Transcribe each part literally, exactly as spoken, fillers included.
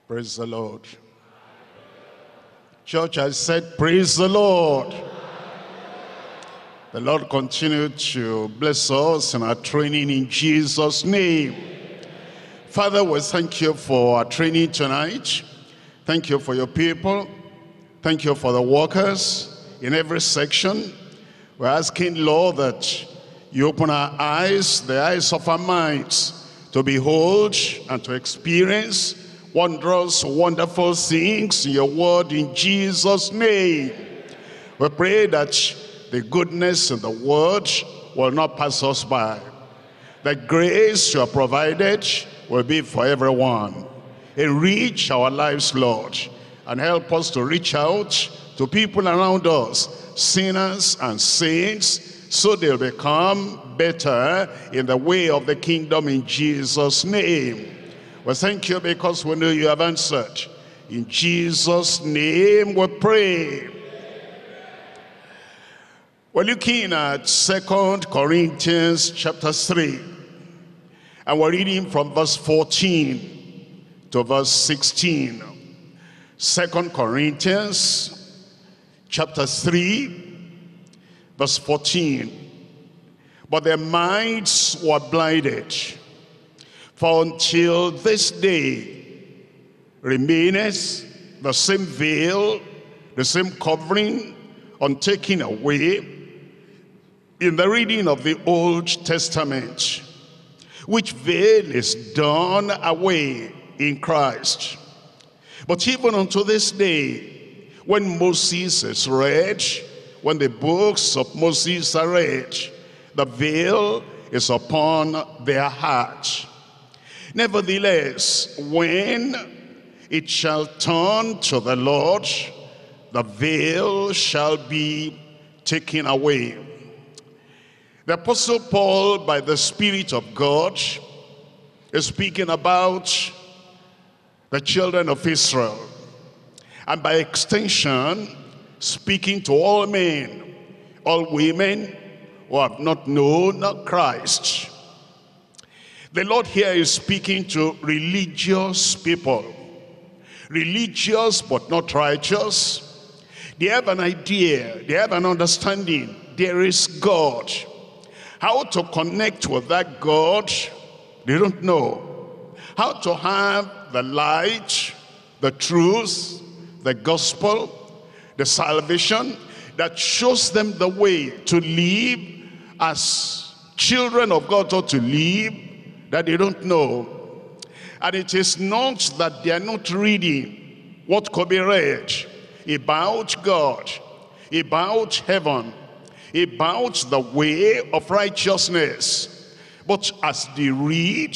Praise the Lord. Church, I said, praise the Lord. The Lord continue to bless us in our training in Jesus' name. Father, we thank you for our training tonight. Thank you for your people. Thank you for the workers in every section. We're asking, Lord, that you open our eyes, the eyes of our minds, to behold and to experience wondrous, wonderful things in your word in Jesus' name. We pray that the goodness in the word will not pass us by. The grace you have provided will be for everyone. Enrich our lives, Lord, and help us to reach out to people around us, sinners and saints, so they'll become better in the way of the kingdom in Jesus' name. We thank you because we know you have answered. In Jesus' name we pray. We're looking at Second Corinthians chapter three. And we're reading from verse fourteen to verse sixteen. Second Corinthians chapter three, verse fourteen. But their minds were blinded. For until this day remaineth the same veil, the same covering, untaken away in the reading of the Old Testament, which veil is done away in Christ. But even unto this day, when Moses is read, when the books of Moses are read, the veil is upon their heart. Nevertheless, when it shall turn to the Lord, the veil shall be taken away. The Apostle Paul, by the Spirit of God, is speaking about the children of Israel, and by extension, speaking to all men, all women who have not known Christ. The Lord here is speaking to religious people. Religious but not righteous. They have an idea, they have an understanding. There is God. How to connect with that God, they don't know. How to have the light, the truth, the gospel, the salvation that shows them the way to live as children of God ought to live, that they don't know. And it is not that they are not reading what could be read about God, about heaven, about the way of righteousness. But as they read,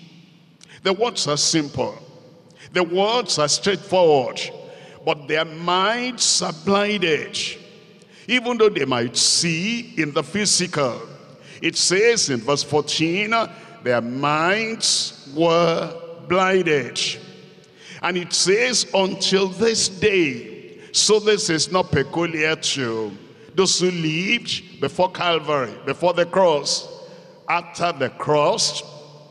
the words are simple, the words are straightforward, but their minds are blinded. Even though they might see in the physical, it says in verse fourteen, their minds were blinded. And it says, until this day. So this is not peculiar to those who lived before Calvary, before the cross. After the cross,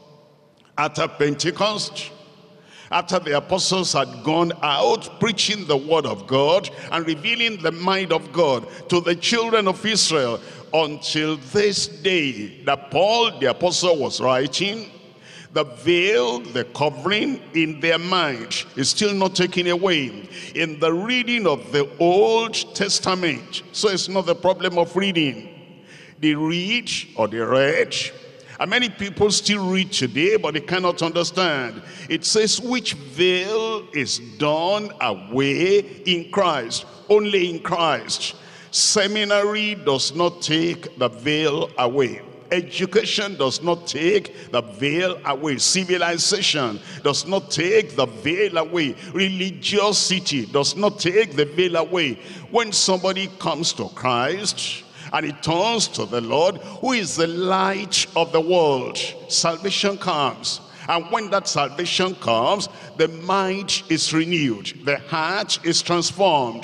after Pentecost, after the apostles had gone out preaching the word of God and revealing the mind of God to the children of Israel, until this day that Paul the apostle was writing, the veil, the covering in their mind is still not taken away in the reading of the Old Testament. So it's not the problem of reading. They read or they read, and many people still read today, but they cannot understand. It says, which veil is done away in Christ, only in Christ. Seminary does not take the veil away. Education does not take the veil away. Civilization does not take the veil away. Religiosity does not take the veil away. When somebody comes to Christ and he turns to the Lord, who is the light of the world, salvation comes. And when that salvation comes, the mind is renewed, the heart is transformed.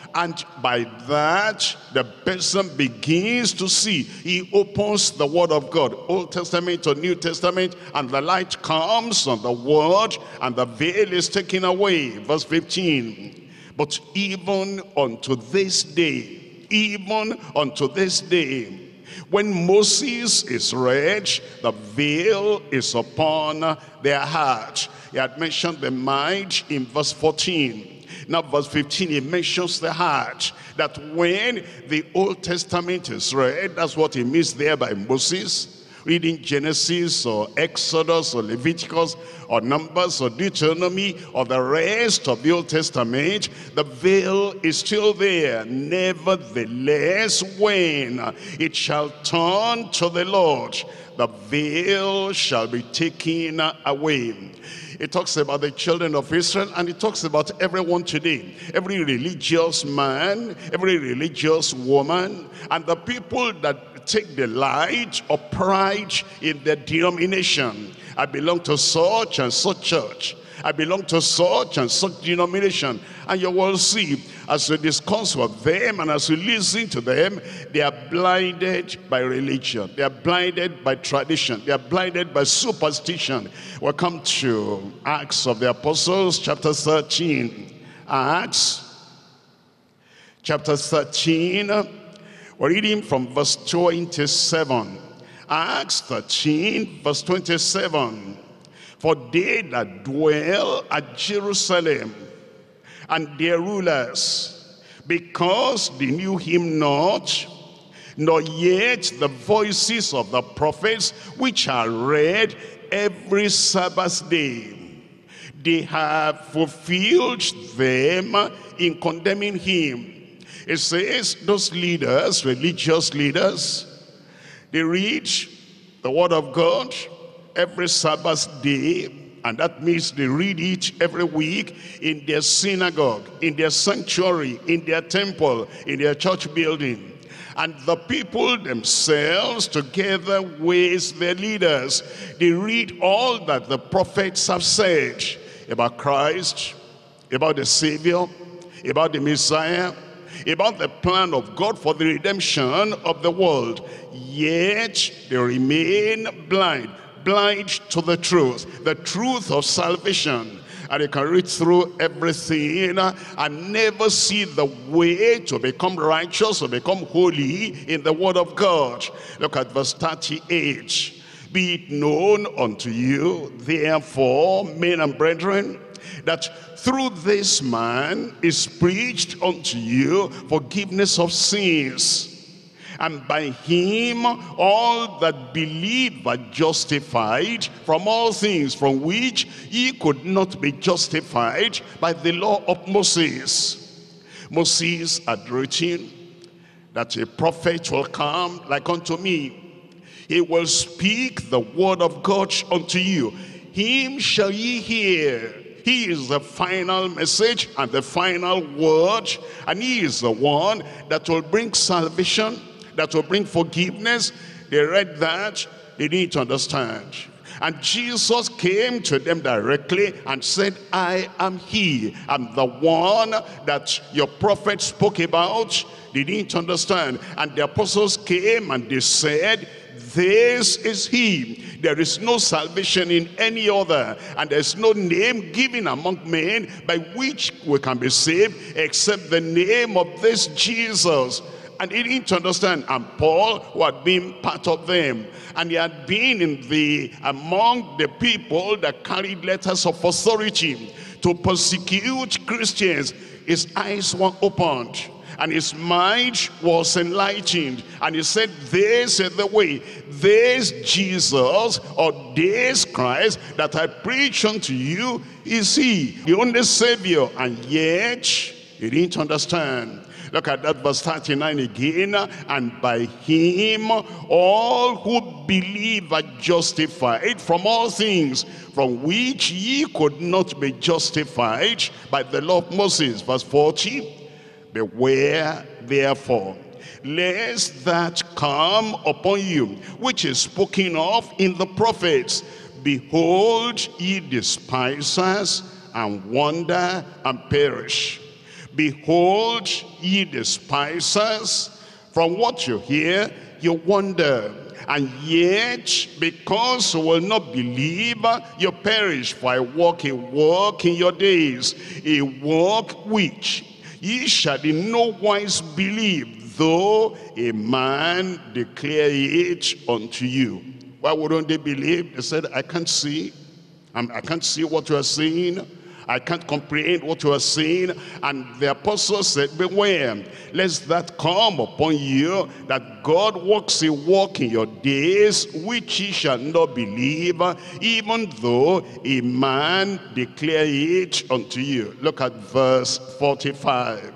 And by that, the person begins to see. He opens the word of God, Old Testament or New Testament, and the light comes on the word, and the veil is taken away. Verse fifteen. But even unto this day, even unto this day, when Moses is read, the veil is upon their heart. He had mentioned the mind in verse fourteen. Now verse fifteen, he mentions the heart. That when the Old Testament is read, that's what he means there by Moses. Reading Genesis or Exodus or Leviticus or Numbers or Deuteronomy or the rest of the Old Testament, the veil is still there. Nevertheless, when it shall turn to the Lord, the veil shall be taken away. It talks about the children of Israel, and it talks about everyone today. Every religious man, every religious woman, and the people that take delight or pride in their denomination. I belong to such and such church. I belong to such and such denomination. And you will see, as we discuss with them and as we listen to them, they are blinded by religion. They are blinded by tradition. They are blinded by superstition. We'll come to Acts of the Apostles, chapter thirteen. Acts, chapter thirteen. We're reading from verse twenty-seven. Acts thirteen, verse twenty-seven. For they that dwell at Jerusalem, and their rulers, because they knew him not, nor yet the voices of the prophets, which are read every Sabbath day, they have fulfilled them in condemning him. It says those leaders, religious leaders, they read the word of God every Sabbath day, and that means they read it every week in their synagogue, in their sanctuary, in their temple, in their church building. And the people themselves, together with their leaders, they read all that the prophets have said about Christ, about the Savior, about the Messiah, about the plan of God for the redemption of the world. Yet they remain blind. Blind to the truth, the truth of salvation. And you can read through everything and never see the way to become righteous or become holy in the word of God. Look at verse thirty-eight. Be it known unto you, therefore, men and brethren, that through this man is preached unto you forgiveness of sins. And by him all that believe are justified from all things from which ye could not be justified by the law of Moses. Moses had written that a prophet will come like unto me. He will speak the word of God unto you. Him shall ye hear. He is the final message and the final word. And he is the one that will bring salvation, that will bring forgiveness. They read that, they didn't understand. And Jesus came to them directly and said, I am he. I'm the one that your prophet spoke about. They didn't understand. And the apostles came and they said, this is he. There is no salvation in any other, and there's no name given among men by which we can be saved except the name of this Jesus. And he didn't understand. And Paul, who had been part of them, and he had been in the among the people that carried letters of authority to persecute Christians, his eyes were opened and his mind was enlightened, and he said, this is the way, this Jesus or this Christ that I preach unto you is he, the only Savior. And yet he didn't understand. Look at that verse thirty-nine again. And by him all who believe are justified from all things from which ye could not be justified by the law of Moses. Verse forty. Beware therefore, lest that come upon you, which is spoken of in the prophets. Behold, ye despisers, and wonder and perish. Behold, ye despisers, from what you hear, you wonder. And yet, because you will not believe, you perish. For I walk a walk in your days, a walk which ye shall in no wise believe, though a man declare it unto you. Why wouldn't they believe? They said, I can't see. I'm, I can't see what you are saying. I can't comprehend what you are saying. And the apostle said, beware, lest that come upon you, that God works a work in your days, which ye shall not believe, even though a man declare it unto you. Look at verse forty-five.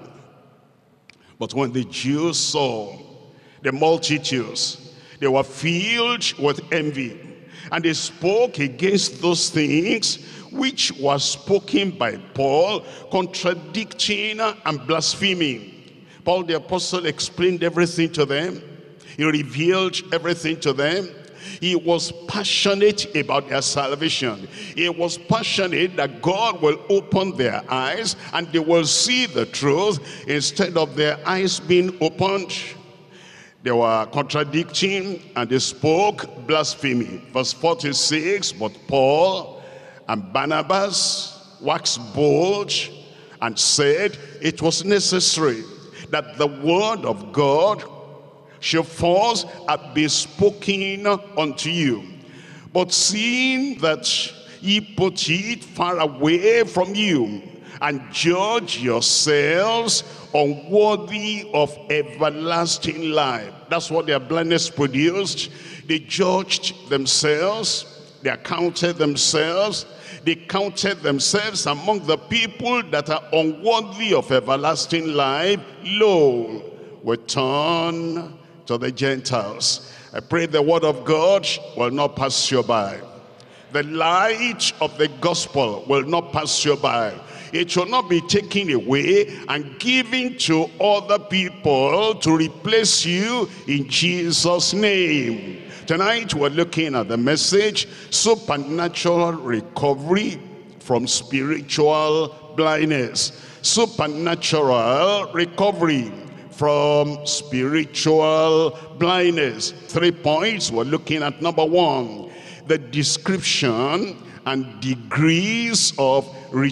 But when the Jews saw the multitudes, they were filled with envy, and they spoke against those things which was spoken by Paul, contradicting and blaspheming. Paul the apostle explained everything to them. He revealed everything to them. He was passionate about their salvation. He was passionate that God will open their eyes and they will see the truth instead of their eyes being opened. They were contradicting and they spoke blasphemy. Verse forty-six, but Paul and Barnabas waxed bold and said it was necessary that the word of God should first have been spoken unto you. But seeing that ye put it far away from you, and judge yourselves unworthy of everlasting life. That's what their blindness produced. They judged themselves, they accounted themselves, they counted themselves among the people that are unworthy of everlasting life. Lo, we turn to the Gentiles. I pray the word of God will not pass you by. The light of the gospel will not pass you by. It shall not be taken away and given to other people to replace you in Jesus' name. Tonight we're looking at the message, supernatural recovery from spiritual blindness. Supernatural recovery from spiritual blindness. Three points we're looking at. Number one, the description and degrees of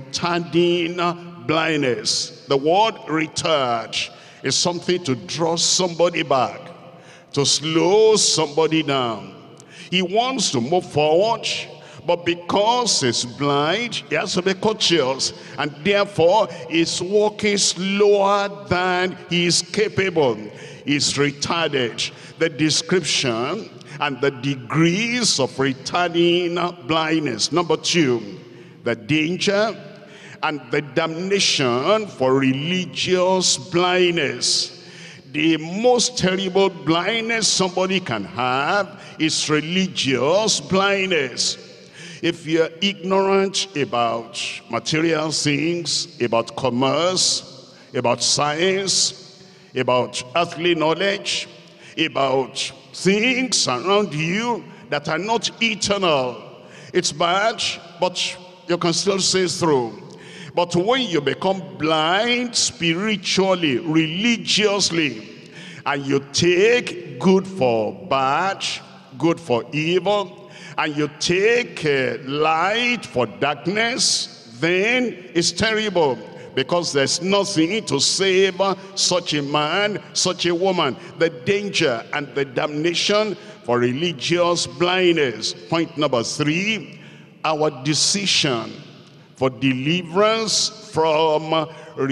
retarding blindness. The word retard is something to draw somebody back, to slow somebody down. He wants to move forward, but because he's blind, he has to be cautious, and therefore he's walking slower than he is capable. He's retarded. The description and the degrees of retarding blindness. Number two, the danger and the damnation for religious blindness. The most terrible blindness somebody can have is religious blindness. If you're ignorant about material things, about commerce, about science, about earthly knowledge, about things around you that are not eternal, it's bad, but you can still see through. But when you become blind spiritually, religiously, and you take good for bad, good for evil, and you take uh, light for darkness, then it's terrible, because there's nothing to save such a man, such a woman. The danger and the damnation for religious blindness. Point number three, our decision for deliverance from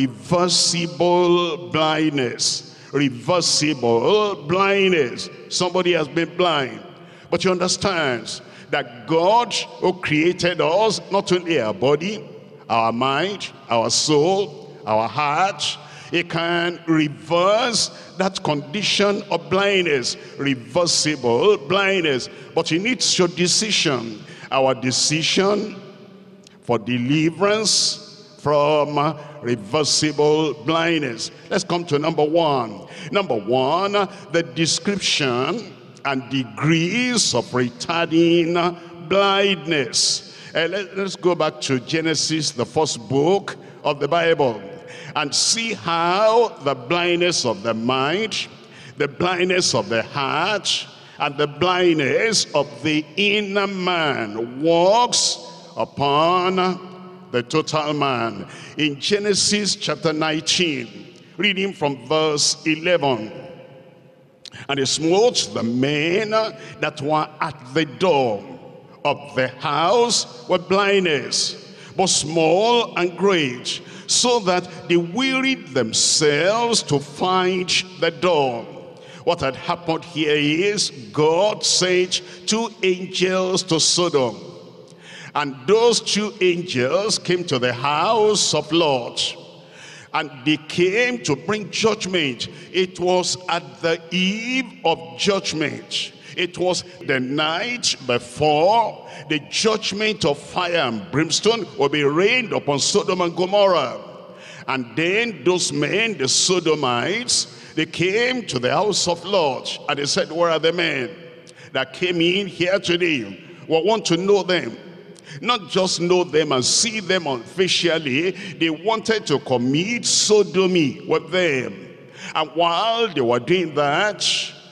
reversible blindness. Reversible blindness. Somebody has been blind, but you understand that God, who created us, not only our body, our mind, our soul, our heart, He can reverse that condition of blindness, reversible blindness. But He needs your decision. Our decision for deliverance from reversible blindness. Let's come to number one. Number one, the description and degrees of retarding blindness. Uh, let, let's go back to Genesis, the first book of the Bible. and see how the blindness of the mind, the blindness of the heart, and the blindness of the inner man works upon the total man. In Genesis chapter nineteen, reading from verse eleven. And he smote the men that were at the door of the house with blindness, both small and great, so that they wearied themselves to find the door. What had happened here is God sent two angels to Sodom. And those two angels came to the house of Lot. And they came to bring judgment. It was at the eve of judgment. It was the night before the judgment of fire and brimstone will be rained upon Sodom and Gomorrah. And then those men, the Sodomites, they came to the house of Lot, and they said, where are the men that came in here today? We want to know them. Not just know them and see them officially, they wanted to commit sodomy with them. And while they were doing that,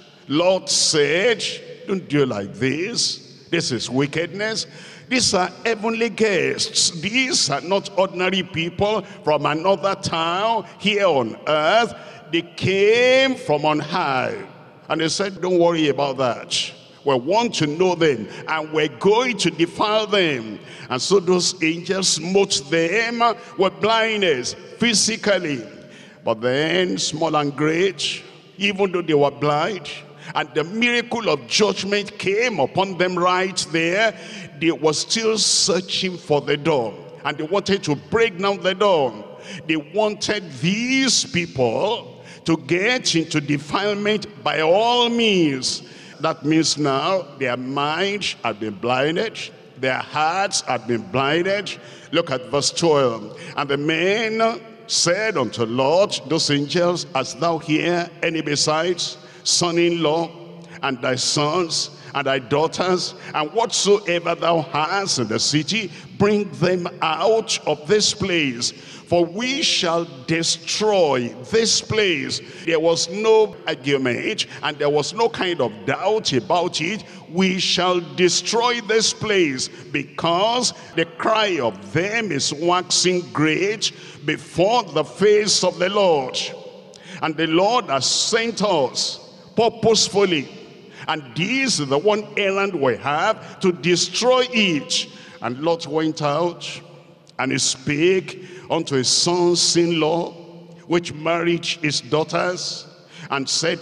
Lot said, don't do like this. This is wickedness. These are heavenly guests. These are not ordinary people from another town here on earth. They came from on high. And they said, don't worry about that. We want to know them, and we're going to defile them. And so those angels smote them with blindness physically. But then, small and great, even though they were blind, and the miracle of judgment came upon them right there, they were still searching for the door. And they wanted to break down the door. They wanted these people to get into defilement by all means. That means now their minds have been blinded, their hearts have been blinded. Look at verse twelve. And the men said unto Lot, those angels, hast thou here any besides son-in-law, and thy sons, and thy daughters, and whatsoever thou hast in the city, bring them out of this place, for we shall destroy this place. There was no argument, and there was no kind of doubt about it. We shall destroy this place, because the cry of them is waxing great before the face of the Lord. And the Lord has sent us purposefully, and this is the one errand we have, to destroy it. And Lot went out, and he spake unto his sons-in-law, which married his daughters, and said,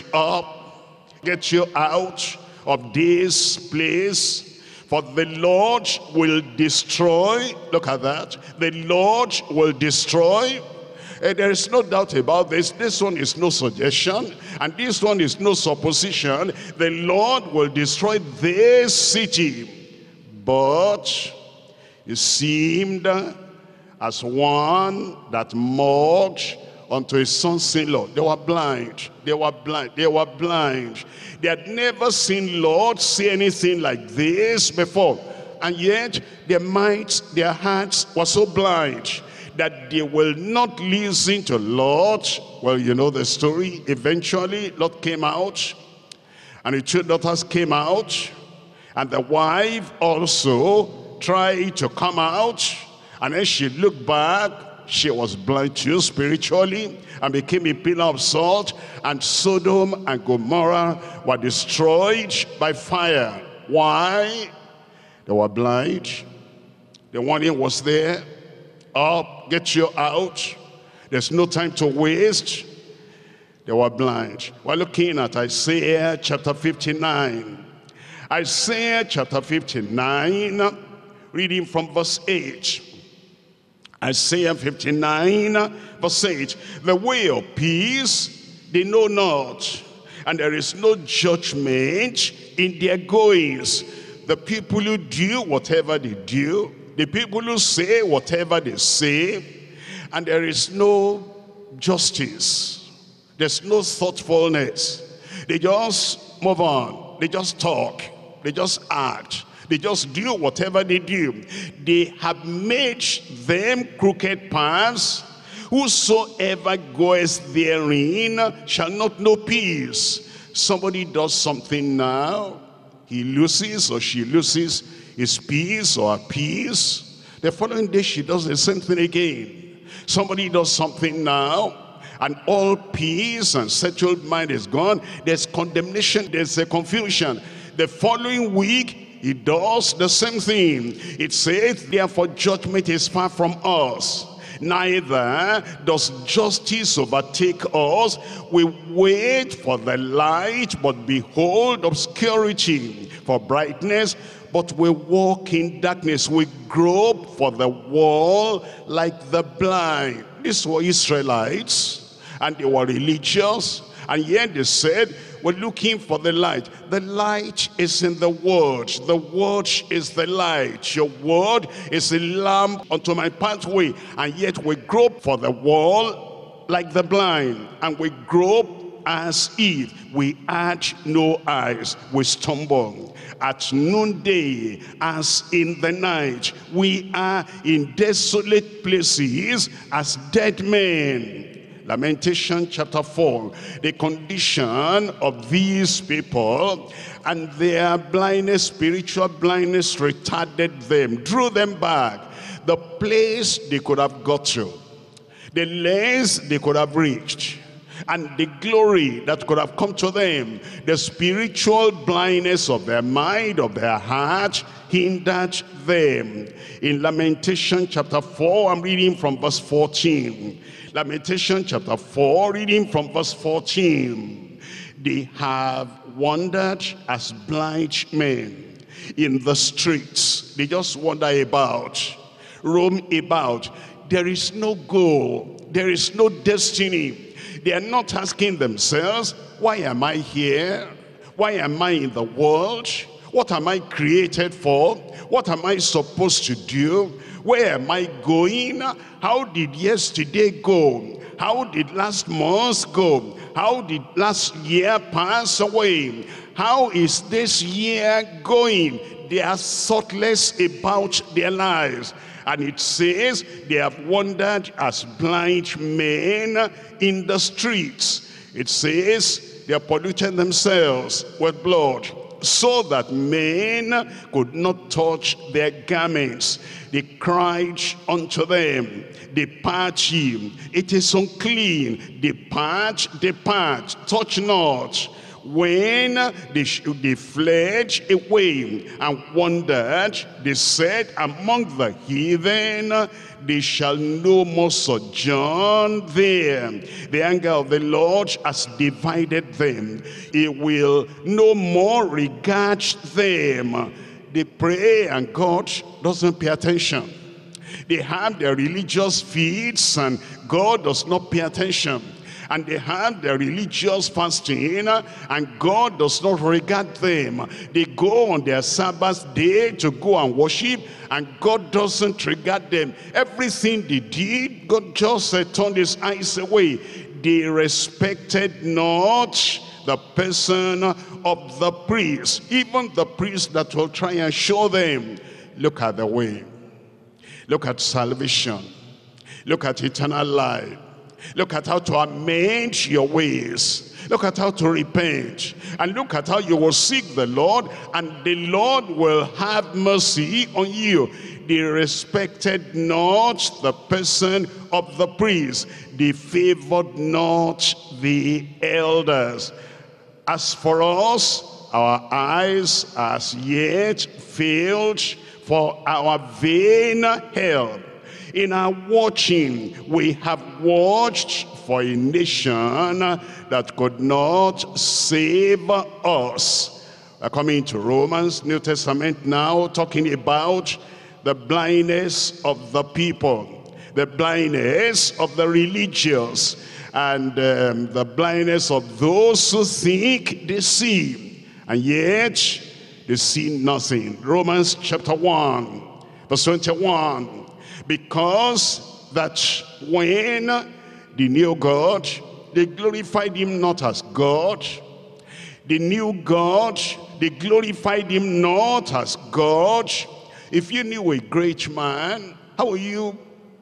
up, get you out of this place, for the Lord will destroy. Look at that. The Lord will destroy. Uh, there is no doubt about this. This one is no suggestion, and this one is no supposition. The Lord will destroy this city. But it seemed as one that mocked unto his sons-in-law. They were blind. They were blind. They were blind. They had never seen Lord say anything like this before. And yet their minds, their hearts were so blind that they will not listen to Lord. Well, you know the story. Eventually, Lot came out, and the two daughters came out, and the wife also tried to come out. And then she looked back. She was blind too spiritually, and became a pillar of salt. And Sodom and Gomorrah were destroyed by fire. Why? They were blind. The warning was there. Up, get you out. There's no time to waste. They were blind. We're looking at Isaiah chapter fifty-nine. Isaiah chapter fifty-nine, reading from verse eight. Isaiah fifty-nine, verse eight. The way of peace they know not, and there is no judgment in their goings. The people who do whatever they do, the people who say whatever they say, and there is no justice. There's no thoughtfulness. They just move on. They just talk. They just act. They just do whatever they do. They have made them crooked paths Whosoever goeth therein shall not know peace. Somebody does something now, he loses or she loses his peace or her peace. The following day she does the same thing again. Somebody does something now, and all peace and settled mind is gone. There's condemnation, there's a confusion. The following week, he does the same thing. It says, therefore judgment is far from us, neither does justice overtake us. We wait for the light, but behold obscurity. For brightness, but we walk in darkness. We grope for the wall like the blind. These were Israelites, and they were religious, and yet they said, we're looking for the light. The light is in the word. The word is the light. Your word is a lamp unto my pathway. And yet we grope for the wall like the blind, and we grope as if we had no eyes. We stumble at noonday as in the night. We are in desolate places as dead men. Lamentation chapter four, the condition of these people, and their blindness, spiritual blindness, retarded them, drew them back. The place they could have got to, the lengths they could have reached, and the glory that could have come to them, the spiritual blindness of their mind, of their heart, hindered them. In Lamentation chapter four, I'm reading from verse fourteen. Lamentation chapter four, reading from verse fourteen. They have wandered as blind men in the streets. They just wander about, roam about. There is no goal. There is no destiny. They are not asking themselves, why am I here? Why am I in the world? What am I created for? What am I supposed to do? Where am I going? How did yesterday go? How did last month go? How did last year pass away? How is this year going? They are thoughtless about their lives. And it says they have wandered as blind men in the streets. It says they are polluting themselves with blood, so that men could not touch their garments. They cried unto them, depart ye, it is unclean, depart, depart, touch not. When they, they fled away and wandered, they said, among the heathen, they shall no more sojourn there. The anger of the Lord has divided them. He will no more regard them. They pray and God doesn't pay attention. They have their religious feasts and God does not pay attention. And they have their religious fasting and God does not regard them. They go on their Sabbath day to go and worship and God doesn't regard them. Everything they did, God just uh, turned his eyes away. They respected not the person of the priest, even the priest that will try and show them. Look at the way. Look at salvation. Look at eternal life. Look at how to amend your ways. Look at how to repent. And look at how you will seek the Lord, and the Lord will have mercy on you. They respected not the person of the priest. They favored not the elders. As for us, our eyes as yet failed for our vain help. In our watching, we have watched for a nation that could not save us. We're coming to Romans, New Testament now, talking about the blindness of the people, the blindness of the religious, and um, the blindness of those who think they see, and yet they see nothing. Romans chapter one, verse twenty-one. Because that when they knew God, they glorified him not as God. They knew God, they glorified him not as God. If you knew a great man, how will you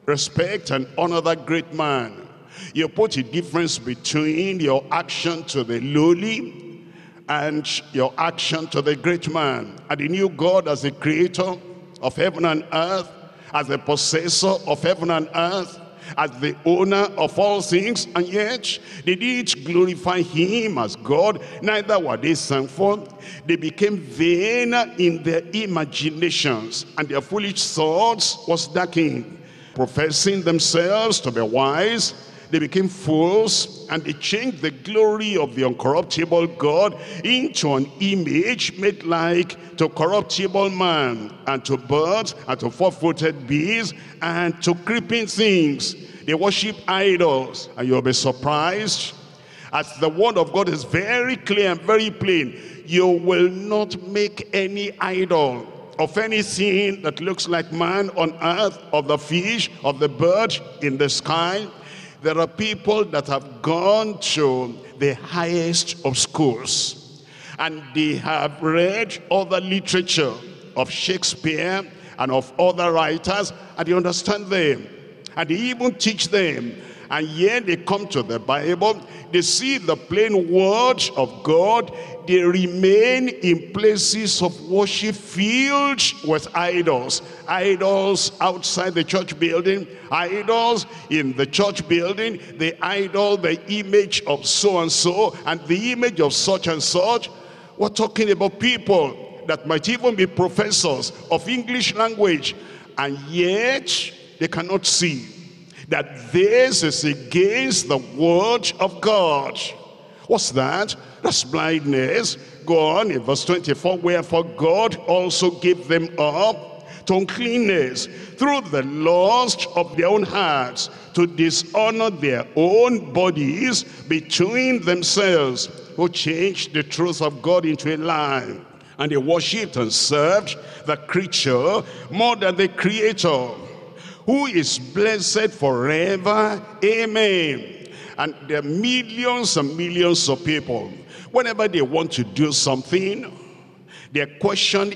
respect and honor that great man. You put a difference between your action to the lowly and your action to the great man. And he knew God as the creator of heaven and earth, as the possessor of heaven and earth, as the owner of all things, and yet they didn't glorify him as God, neither were they thankful. They became vain in their imaginations, and their foolish thoughts was darkened. Professing themselves to be wise, they became fools, and they changed the glory of the uncorruptible God into an image made like to corruptible man, and to birds, and to four-footed beasts, and to creeping things. They worship idols, and you'll be surprised, as the word of God is very clear and very plain. You will not make any idol of anything that looks like man on earth, of the fish, of the bird in the sky. There are people that have gone to the highest of schools, and they have read other literature of Shakespeare and of other writers, and they understand them, and they even teach them. And yet they come to the Bible, they see the plain word of God, they remain in places of worship filled with idols. Idols outside the church building, idols in the church building, the idol, the image of so-and-so, and the image of such and such. We're talking about people that might even be professors of English language, and yet they cannot see that this is against the word of God. What's that? That's blindness. Go on in verse twenty-four. Wherefore God also gave them up to uncleanness through the lust of their own hearts, to dishonor their own bodies between themselves, who changed the truth of God into a lie. And they worshipped and served the creature more than the Creator, who is blessed forever. Amen. And there are millions and millions of people, whenever they want to do something, their question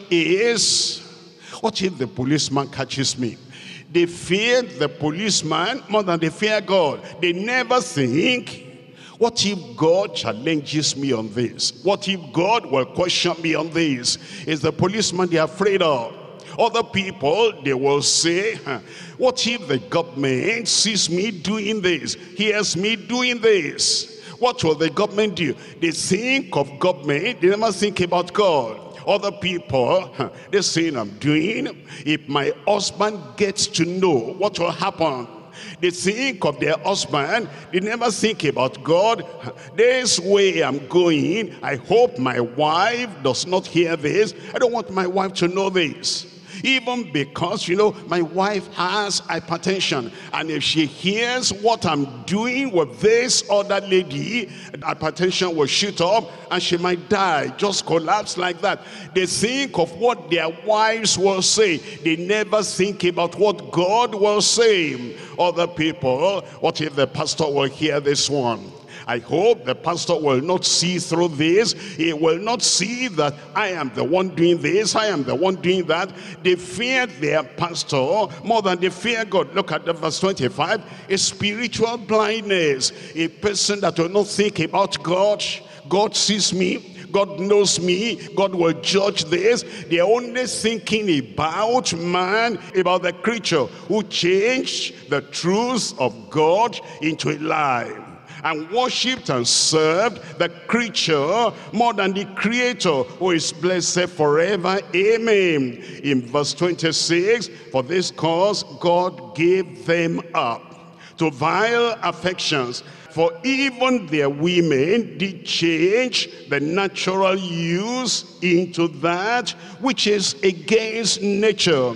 is, what if the policeman catches me? They fear the policeman more than they fear God. They never think, what if God challenges me on this? What if God will question me on this? Is the policeman they're afraid of. Other people, they will say, what if the government sees me doing this, hears me doing this? What will the government do? They think of government, they never think about God. Other people, they say, I'm doing, if my husband gets to know, what will happen? They think of their husband, they never think about God. This way I'm going, I hope my wife does not hear this. I don't want my wife to know this. Even because, you know, my wife has hypertension, and if she hears what I'm doing with this other lady, hypertension will shoot up and she might die, just collapse like that. They think of what their wives will say. They never think about what God will say. Other people, what if the pastor will hear this one? I hope the pastor will not see through this. He will not see that I am the one doing this, I am the one doing that. They fear their pastor more than they fear God. Look at the verse twenty-five. A spiritual blindness. A person that will not think about God. God sees me, God knows me, God will judge this. They're only thinking about man, about the creature who changed the truth of God into a lie, and worshipped and served the creature more than the Creator, who is blessed forever. Amen. In verse twenty-six, for this cause God gave them up to vile affections, for even their women did change the natural use into that which is against nature.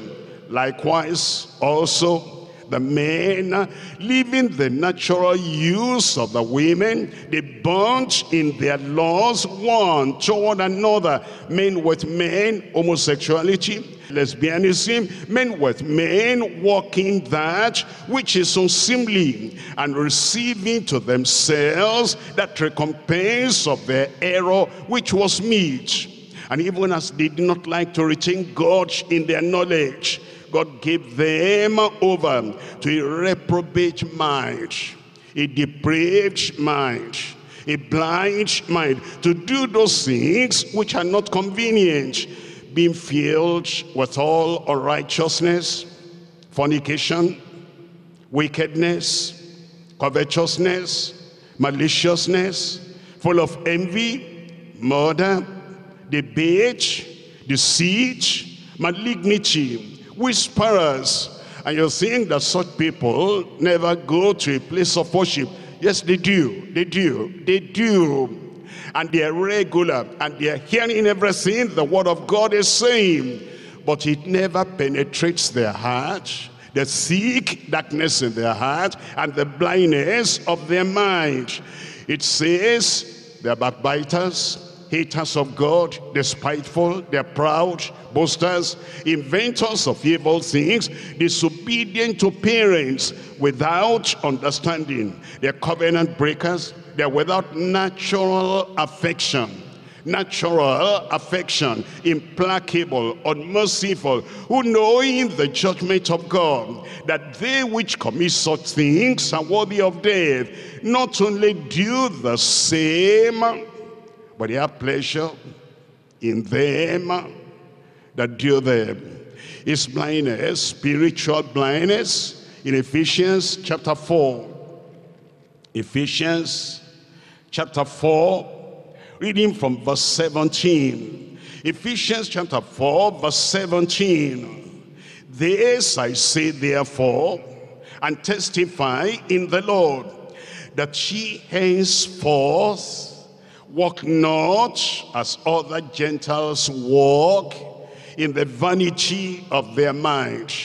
Likewise also the men, leaving the natural use of the women, they burnt in their laws one toward another. Men with men, homosexuality, lesbianism, men with men, walking that which is unseemly, and receiving to themselves that recompense of their error which was meet. And even as they did not like to retain God in their knowledge, God gave them over to a reprobate mind, a depraved mind, a blind mind, to do those things which are not convenient, being filled with all unrighteousness, fornication, wickedness, covetousness, maliciousness, full of envy, murder, debate, deceit, malignity, whisperers. And you think that such people never go to a place of worship. Yes, they do, they do, they do. And they are regular, and they are hearing everything the word of God is saying, but it never penetrates their heart. The thick darkness in their heart and the blindness of their mind. It says they're backbiters, haters of God, they're spiteful, they're proud, boasters, inventors of evil things, disobedient to parents, without understanding. They're covenant breakers, they're without natural affection. Natural affection, implacable, unmerciful, who knowing the judgment of God, that they which commit such things are worthy of death, not only do the same, but they have pleasure in them that do them. Is blindness, spiritual blindness, in Ephesians chapter four. Ephesians chapter four, reading from verse seventeen. Ephesians chapter four, verse seventeen. This I say therefore, and testify in the Lord, that ye henceforth walk not as other Gentiles walk, in the vanity of their mind.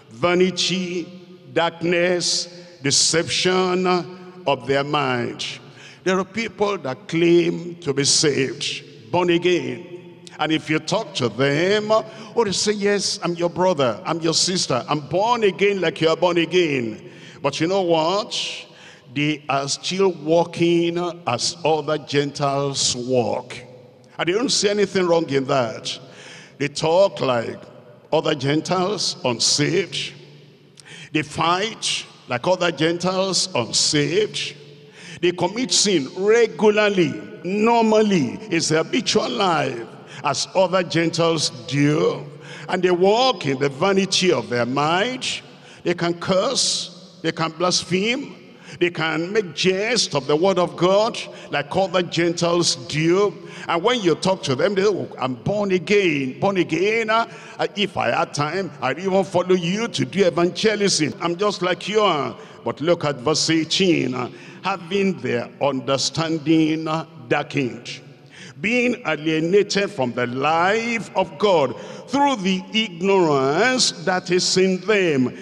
Vanity, darkness, deception of their mind. There are people that claim to be saved, born again. And if you talk to them, or they say, yes, I'm your brother, I'm your sister, I'm born again like you are born again. But you know what? They are still walking as other Gentiles walk. And they don't see anything wrong in that. They talk like other Gentiles, unsaved. They fight like other Gentiles, unsaved. They commit sin regularly, normally. It's their habitual life, as other Gentiles do. And they walk in the vanity of their mind. They can curse, they can blaspheme, they can make jest of the word of God like other Gentiles do. And when you talk to them, they say, oh, I'm born again, born again. Uh, if I had time, I'd even follow you to do evangelism. I'm just like you are. But look at verse eighteen. Uh, having their understanding darkened, being alienated from the life of God through the ignorance that is in them,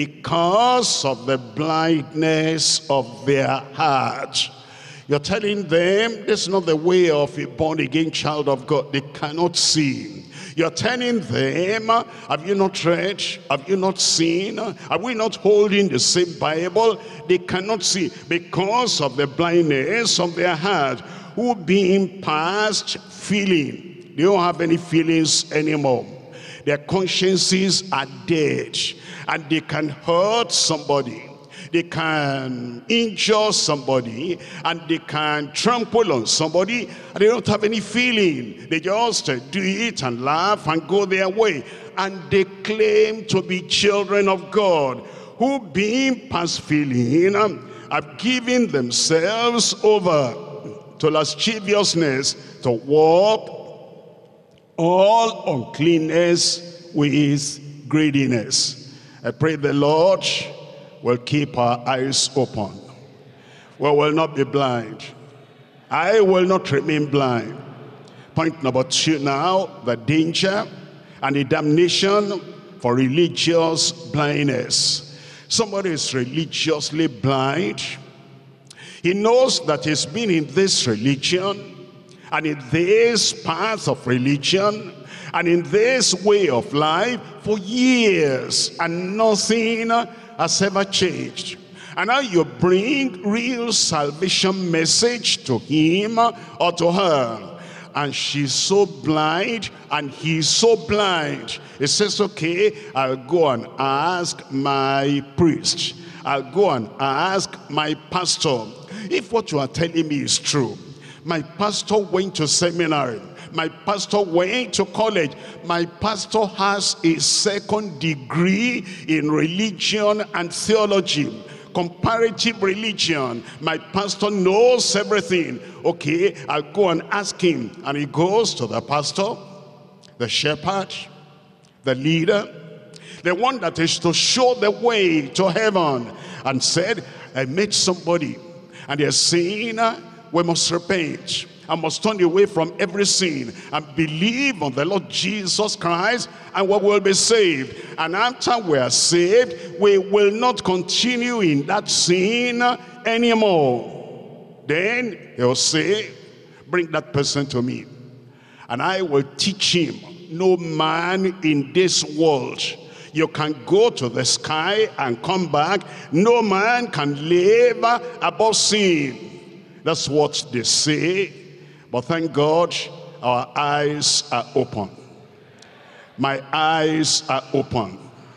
because of the blindness of their heart. You're telling them this is not the way of a born-again child of God. They cannot see. You're telling them, have you not read? Have you not seen? Are we not holding the same Bible? They cannot see because of the blindness of their heart, who being past feeling, they don't have any feelings anymore. Their consciences are dead, and they can hurt somebody. They can injure somebody, and they can trample on somebody, and they don't have any feeling. They just do it and laugh and go their way. And they claim to be children of God, who being past feeling have given themselves over to lasciviousness, to walk all uncleanness with greediness. I pray the Lord will keep our eyes open. We will not be blind. I will not remain blind. Point number two now, the danger and the damnation for religious blindness. Somebody is religiously blind. He knows that he's been in this religion and in this path of religion and in this way of life for years, and nothing has ever changed. And now you bring real salvation message to him or to her, and she's so blind, and he's so blind. He says, okay, I'll go and ask my priest. I'll go and ask my pastor. If what you are telling me is true, my pastor went to seminary, my pastor went to college, my pastor has a second degree in religion and theology, comparative religion, my pastor knows everything. Okay, I'll go and ask him. And he goes to the pastor, the shepherd, the leader, the one that is to show the way to heaven, and said, I met somebody, and they're saying, we must repent. I must turn away from every sin and believe on the Lord Jesus Christ, and we will be saved. And after we are saved, we will not continue in that sin anymore. Then he'll say, bring that person to me, and I will teach him. No man in this world, you can go to the sky and come back. No man can live above sin. That's what they say. But thank God, our eyes are open. My eyes are open.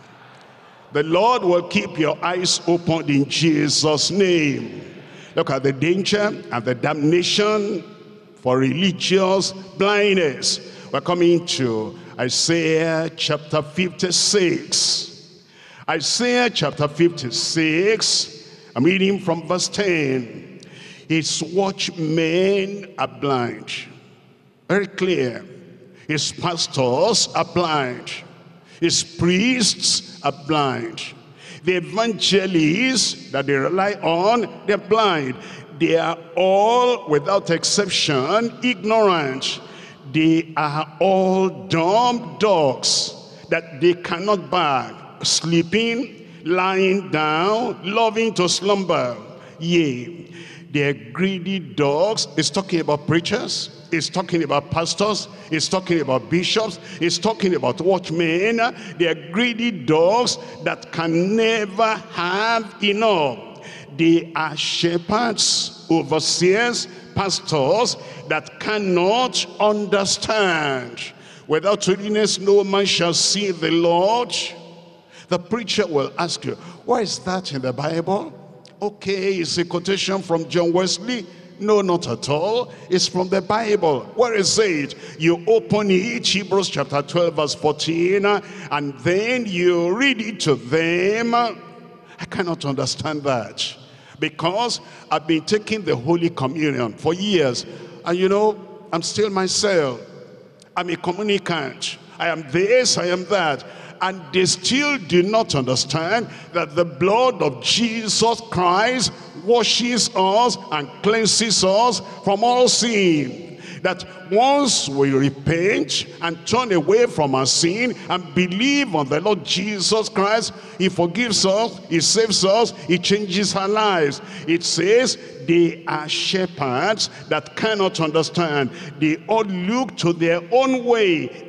The Lord will keep your eyes open in Jesus' name. Look at the danger and the damnation for religious blindness. We're coming to Isaiah chapter fifty-six. Isaiah chapter fifty-six, I'm reading from verse ten. His watchmen are blind. Very clear. His pastors are blind. His priests are blind. The evangelists that they rely on, they're blind. They are all, without exception, ignorant. They are all dumb dogs that they cannot bark, sleeping, lying down, loving to slumber. Yea, they're greedy dogs. It's talking about preachers. It's talking about pastors. It's talking about bishops. It's talking about watchmen. They're greedy dogs that can never have enough. They are shepherds, overseers, pastors that cannot understand. Without holiness no man shall see the Lord. The preacher will ask you, why is that in the Bible? Okay, it's a quotation from John Wesley. No, not at all. It's from the Bible. Where is it? You open it, Hebrews chapter twelve verse fourteen, and then you read it to them. I cannot understand that, because I've been taking the Holy Communion for years, and you know, I'm still myself. I'm a communicant. I am this, I am that. And they still do not understand that the blood of Jesus Christ washes us and cleanses us from all sin. That once we repent and turn away from our sin and believe on the Lord Jesus Christ, he forgives us, he saves us, he changes our lives. It says they are shepherds that cannot understand. They all look to their own way,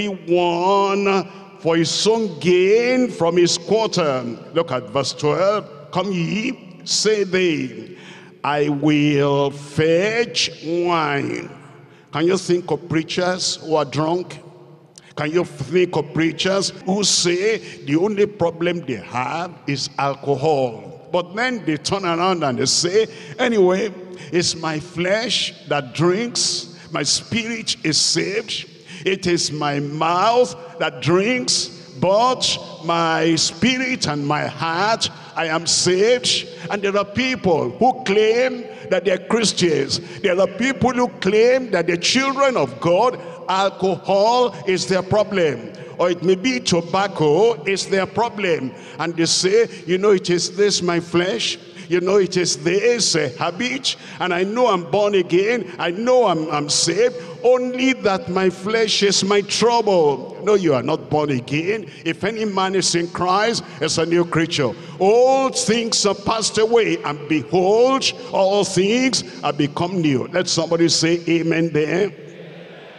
everyone for his own gain from his quarter. Look at verse twelve. Come ye, say they, I will fetch wine. Can you think of preachers who are drunk? Can you think of preachers who say the only problem they have is alcohol? But then they turn around and they say, anyway, it's my flesh that drinks, my spirit is saved. It is my mouth that drinks, but my spirit and my heart, I am saved. And there are people who claim that they're Christians. There are people who claim that they're children of God. Alcohol is their problem. Or it may be tobacco is their problem. And they say, you know, it is this, my flesh. You know, it is this uh, habit, and I know I'm born again. I know I'm, I'm saved. Only that my flesh is my trouble. No, you are not born again. If any man is in Christ, is a new creature. All things are passed away, and behold, all things are become new. Let somebody say amen there.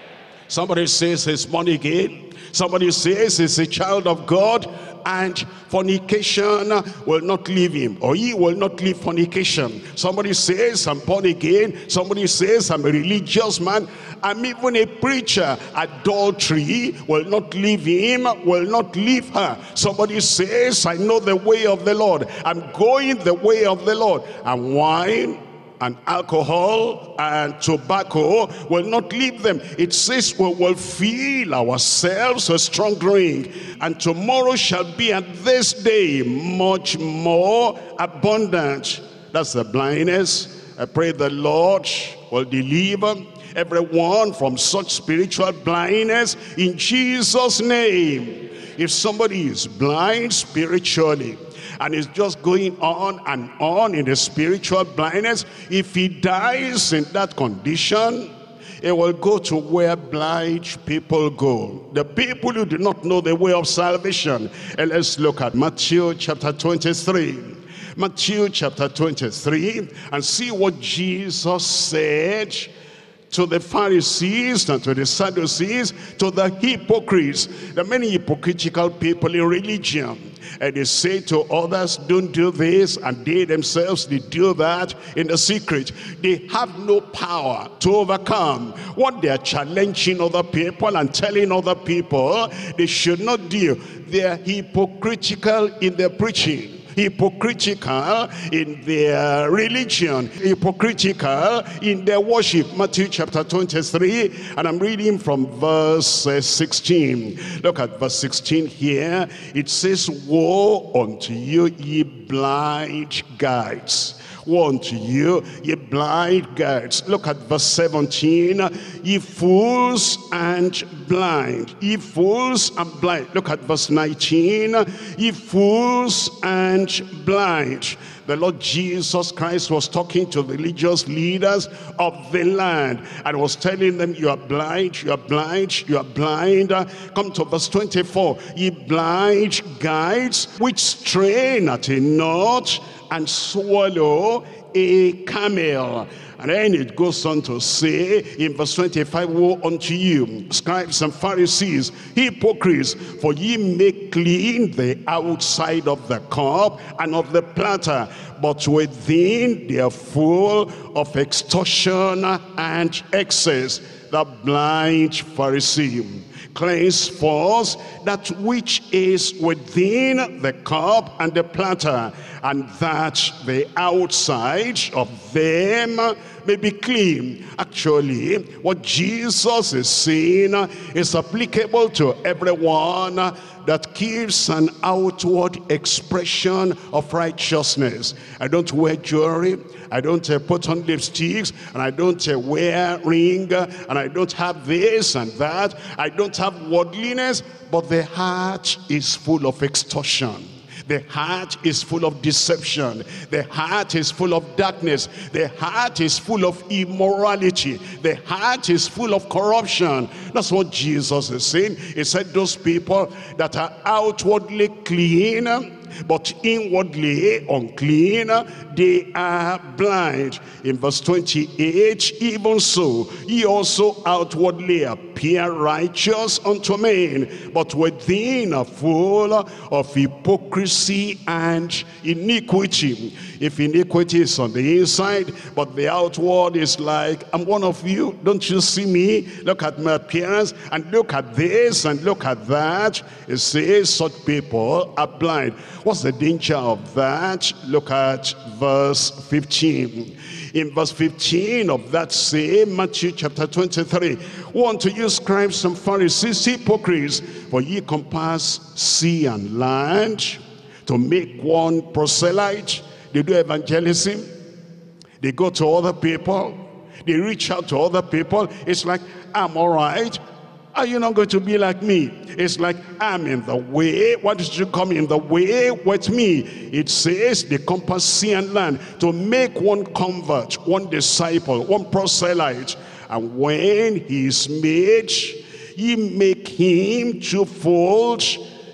Somebody says he's born again. Somebody says he's a child of God, and fornication will not leave him, or he will not leave fornication. Somebody says I'm born again. Somebody says I'm a religious man. I'm even a preacher. Adultery will not leave him, will not leave her. Somebody says I know the way of the Lord. I'm going the way of the Lord. And wine and alcohol and tobacco will not leave them. It says we will fill ourselves a strong drink, and tomorrow shall be at this day much more abundant. That's the blindness. I pray the Lord will deliver everyone from such spiritual blindness in Jesus' name. If somebody is blind spiritually, and it's just going on and on in the spiritual blindness, if he dies in that condition, he will go to where blind people go. The people who do not know the way of salvation. And let's look at Matthew chapter twenty-three. Matthew chapter twenty-three, and see what Jesus said to the Pharisees and to the Sadducees, to the hypocrites. There are many hypocritical people in religion, and they say to others, don't do this, and they themselves, they do that in the secret. They have no power to overcome what they are challenging other people and telling other people they should not do. They are hypocritical in their preaching, hypocritical in their religion, hypocritical in their worship. Matthew chapter twenty-three, and I'm reading from verse uh, sixteen. Look at verse sixteen here. It says, woe unto you, ye blind guides. Woe unto you, ye blind guides. Look at verse seventeen. Ye fools and blind. Ye fools and blind. Look at verse nineteen. Ye fools and blind. The Lord Jesus Christ was talking to the religious leaders of the land and was telling them, you are blind, you are blind, you are blind. Come to verse twenty-four. Ye blind guides, which strain at a knot and swallow a camel. And then it goes on to say in verse twenty-five, woe unto you, scribes and Pharisees, hypocrites, for ye make clean the outside of the cup and of the platter, but within they are full of extortion and excess. The blind Pharisee, cleanse first that which is within the cup and the platter, and that the outside of them may be clean. Actually, what Jesus is saying is applicable to everyone that gives an outward expression of righteousness. I don't wear jewelry, I don't uh, put on lipsticks, and I don't uh, wear ring, and I don't have this and that. I don't have worldliness, but the heart is full of extortion. The heart is full of deception. The heart is full of darkness. The heart is full of immorality. The heart is full of corruption. That's what Jesus is saying. He said those people that are outwardly clean, but inwardly unclean, they are blind. In verse twenty-eight, even so, ye also outwardly appear righteous unto men, but within are full of hypocrisy and iniquity. If iniquity is on the inside, but the outward is like, I'm one of you, don't you see me? Look at my appearance, and look at this, and look at that. It says such people are blind. What's the danger of that? Look at verse fifteen. In verse fifteen of that same Matthew chapter twenty-three, woe unto you, scribes and Pharisees, hypocrites, for ye compass sea and land to make one proselyte. They do evangelism, they go to other people, they reach out to other people. It's like, I'm all right. Are you not going to be like me? It's like, I'm in the way. Why did you come in the way with me? It says they compass sea and land to make one convert, one disciple, one proselyte. And when he is made, ye make him twofold,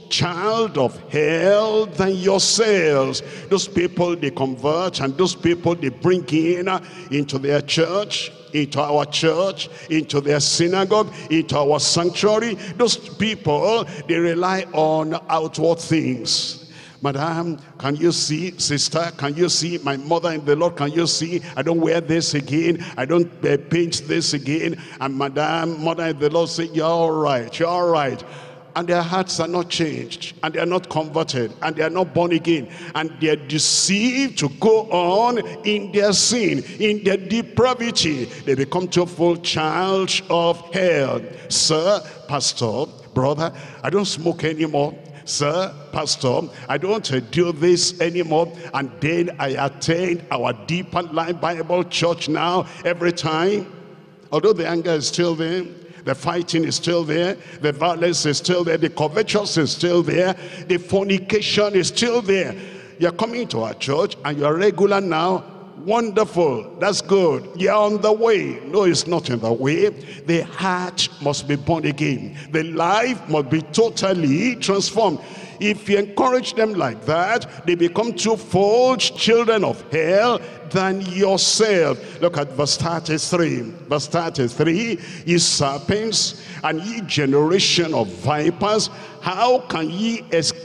child of hell than yourselves. Those people they convert, and those people they bring in uh, into their church, into our church, into their synagogue, into our sanctuary. Those people, they rely on outward things. Madam, can you see? Sister, can you see? My mother in the Lord, can you see? I don't wear this again. I don't uh, paint this again. And Madam, mother in the Lord say, you're all right, you're all right. And their hearts are not changed, and they are not converted, and they are not born again, and they are deceived to go on in their sin, in their depravity. They become to a full child of hell. Sir, pastor, brother, I don't smoke anymore. Sir, pastor, I don't uh, do this anymore. And then I attend our Deeper Life Bible Church now every time. Although the anger is still there, the fighting is still there, the violence is still there, the covetousness is still there, the fornication is still there. You're coming to our church and you're regular now. Wonderful, that's good, you're on the way. No, it's not in the way. The heart must be born again. The life must be totally transformed. If you encourage them like that, they become twofold children of hell than yourself. Look at verse thirty-three. Verse thirty-three, ye serpents, and ye generation of vipers, how can ye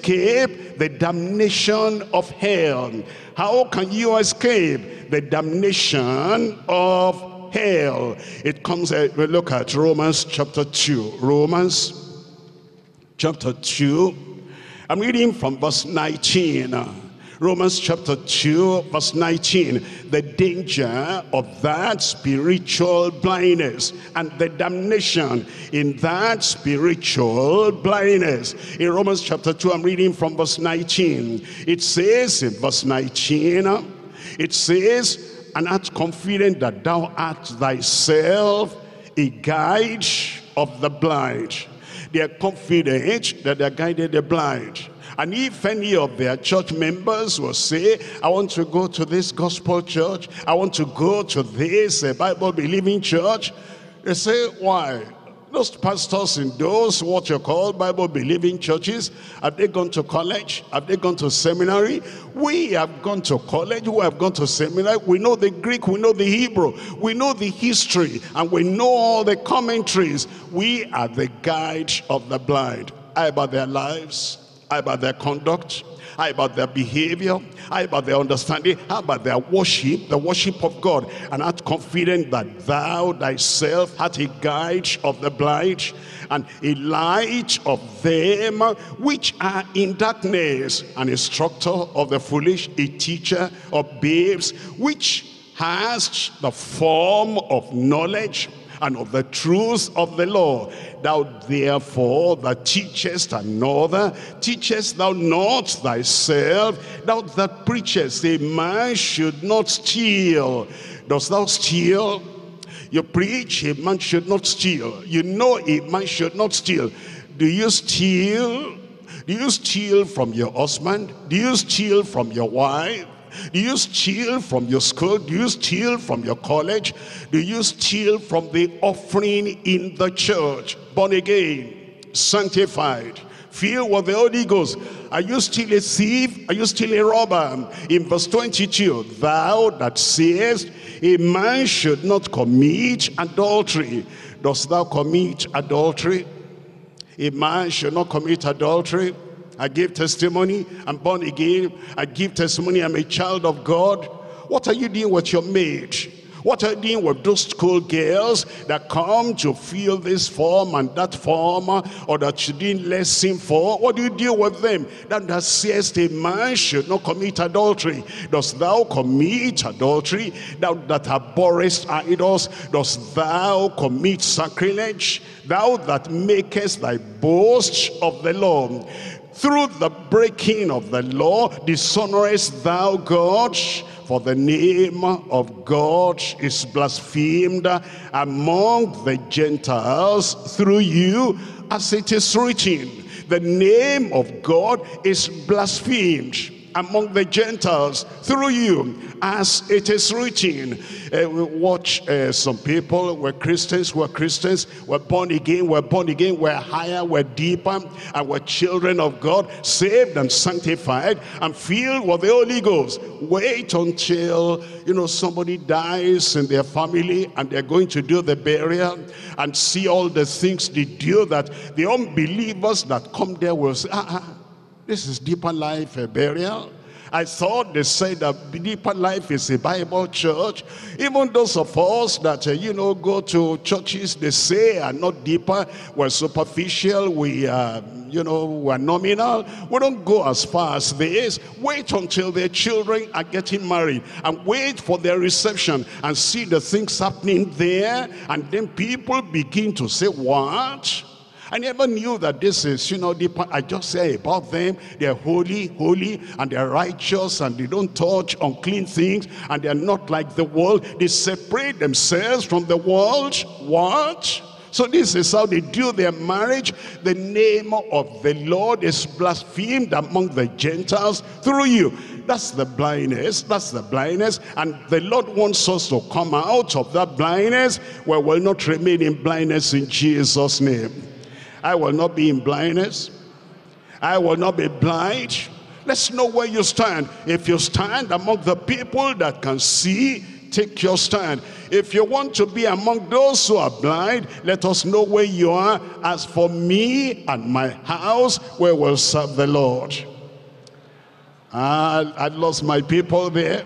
escape the damnation of hell? How can you escape the damnation of hell? It comes, uh, we look at Romans chapter two. Romans chapter two. I'm reading from verse nineteen. Romans chapter two, verse nineteen. The danger of that spiritual blindness and the damnation in that spiritual blindness. In Romans chapter two, I'm reading from verse nineteen. It says in verse nineteen, it says, and art confident that thou art thyself a guide of the blind. They are confident that they are guiding the blind. And if any of their church members will say, I want to go to this gospel church, I want to go to this uh, Bible-believing church, they say, why? Those pastors in those what you call Bible-believing churches, have they gone to college? Have they gone to seminary? We have gone to college, we have gone to seminary. We know the Greek, we know the Hebrew, we know the history, and we know all the commentaries. We are the guide of the blind. How about their lives? How about their conduct? How about their behavior? How about their understanding? How about their worship, the worship of God? And art confident that thou thyself art a guide of the blind, and a light of them which are in darkness, an instructor of the foolish, a teacher of babes, which has the form of knowledge and of the truth of the law. Thou therefore that teachest another, teachest thou not thyself? Thou that preachest a man should not steal. Dost thou steal? You preach a man should not steal. You know a man should not steal. Do you steal? Do you steal from your husband? Do you steal from your wife? Do you steal from your school? Do you steal from your college? Do you steal from the offering in the church? Born again, sanctified, filled with the Holy Ghost. Are you still a thief? Are you still a robber? In verse twenty-two, thou that sayest a man should not commit adultery. Dost thou commit adultery? A man should not commit adultery. I give testimony, I'm born again. I give testimony, I'm a child of God. What are you doing with your maid? What are you doing with those school girls that come to fill this form and that form, or that you didn't lesson for? What do you do with them? That, that says a man should not commit adultery. Dost thou commit adultery? Thou that abhorrest idols, dost thou commit sacrilege? Thou that makest thy boast of the law. Through the breaking of the law, dishonorest thou God? For the name of God is blasphemed among the Gentiles through you, as it is written. The name of God is blasphemed. among the Gentiles through you, as it is written. Uh, we watch uh, some people, we're Christians, we're Christians, we're born again, we're born again, we're higher, we're deeper, and we're children of God, saved and sanctified, and filled with the Holy Ghost. Wait until, you know, somebody dies in their family, and they're going to do the burial, and see all the things they do, that the unbelievers that come there will say, ah, ah, this is deeper life, a burial. I thought they said that deeper life is a Bible church. Even those of us that, uh, you know, go to churches they say are not deeper, we're superficial, we are, you know, we're nominal. We don't go as far as this. Wait until their children are getting married, and wait for their reception, and see the things happening there. And then people begin to say, what? I never knew that this is, you know, the, I just say about them, they're holy, holy, and they're righteous, and they don't touch unclean things, and they're not like the world. They separate themselves from the world. What? So this is how they do their marriage. The name of the Lord is blasphemed among the Gentiles through you. That's the blindness, that's the blindness, and the Lord wants us to come out of that blindness, where we'll not remain in blindness in Jesus' name. I will not be in blindness. I will not be blind. Let's know where you stand. If you stand among the people that can see, take your stand. If you want to be among those who are blind, let us know where you are. As for me and my house, we will serve the Lord. I, I lost my people there.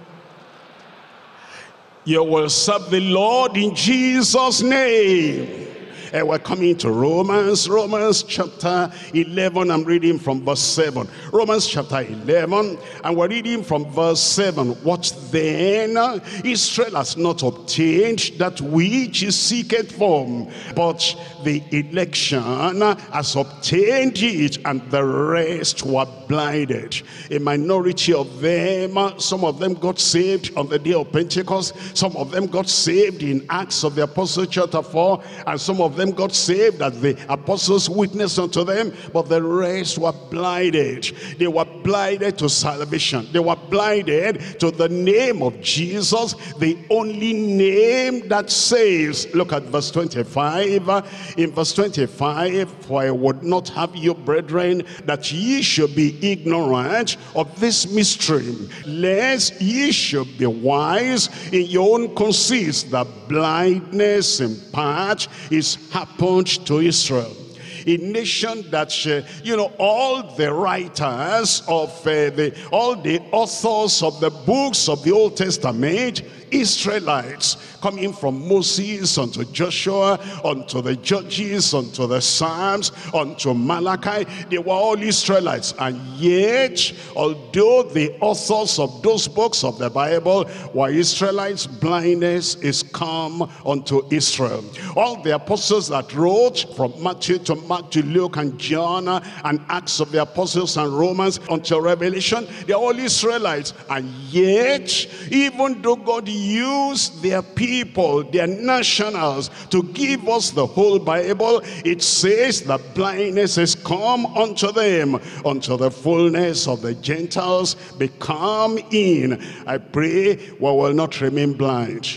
You will serve the Lord in Jesus' name. And we're coming to Romans, Romans chapter eleven. I'm reading from verse seven. Romans chapter eleven, and we're reading from verse seven. What then? Israel has not obtained that which he seeketh for, but the election has obtained it, and the rest were blinded. A minority of them, some of them got saved on the day of Pentecost, some of them got saved in Acts of the Apostles chapter four, and some of them them got saved as the apostles witnessed unto them, but the rest were blinded. They were blinded to salvation. They were blinded to the name of Jesus, the only name that saves. Look at verse twenty-five. In verse twenty-five, for I would not have you, brethren, that ye should be ignorant of this mystery, lest ye should be wise in your own conceits, that blindness in part is happened to Israel. A nation that, uh, you know, all the writers of, uh, the, all the authors of the books of the Old Testament, Israelites, coming from Moses unto Joshua, unto the Judges, unto the Psalms, unto Malachi, they were all Israelites. And yet, although the authors of those books of the Bible were Israelites, blindness is come unto Israel. All the apostles that wrote from Matthew to Mark to Luke and John and Acts of the Apostles and Romans until Revelation, they're all Israelites. And yet, even though God used their people, their nationals, to give us the whole Bible, it says that blindness is come unto them, until the fullness of the Gentiles become in. I pray we will not remain blind.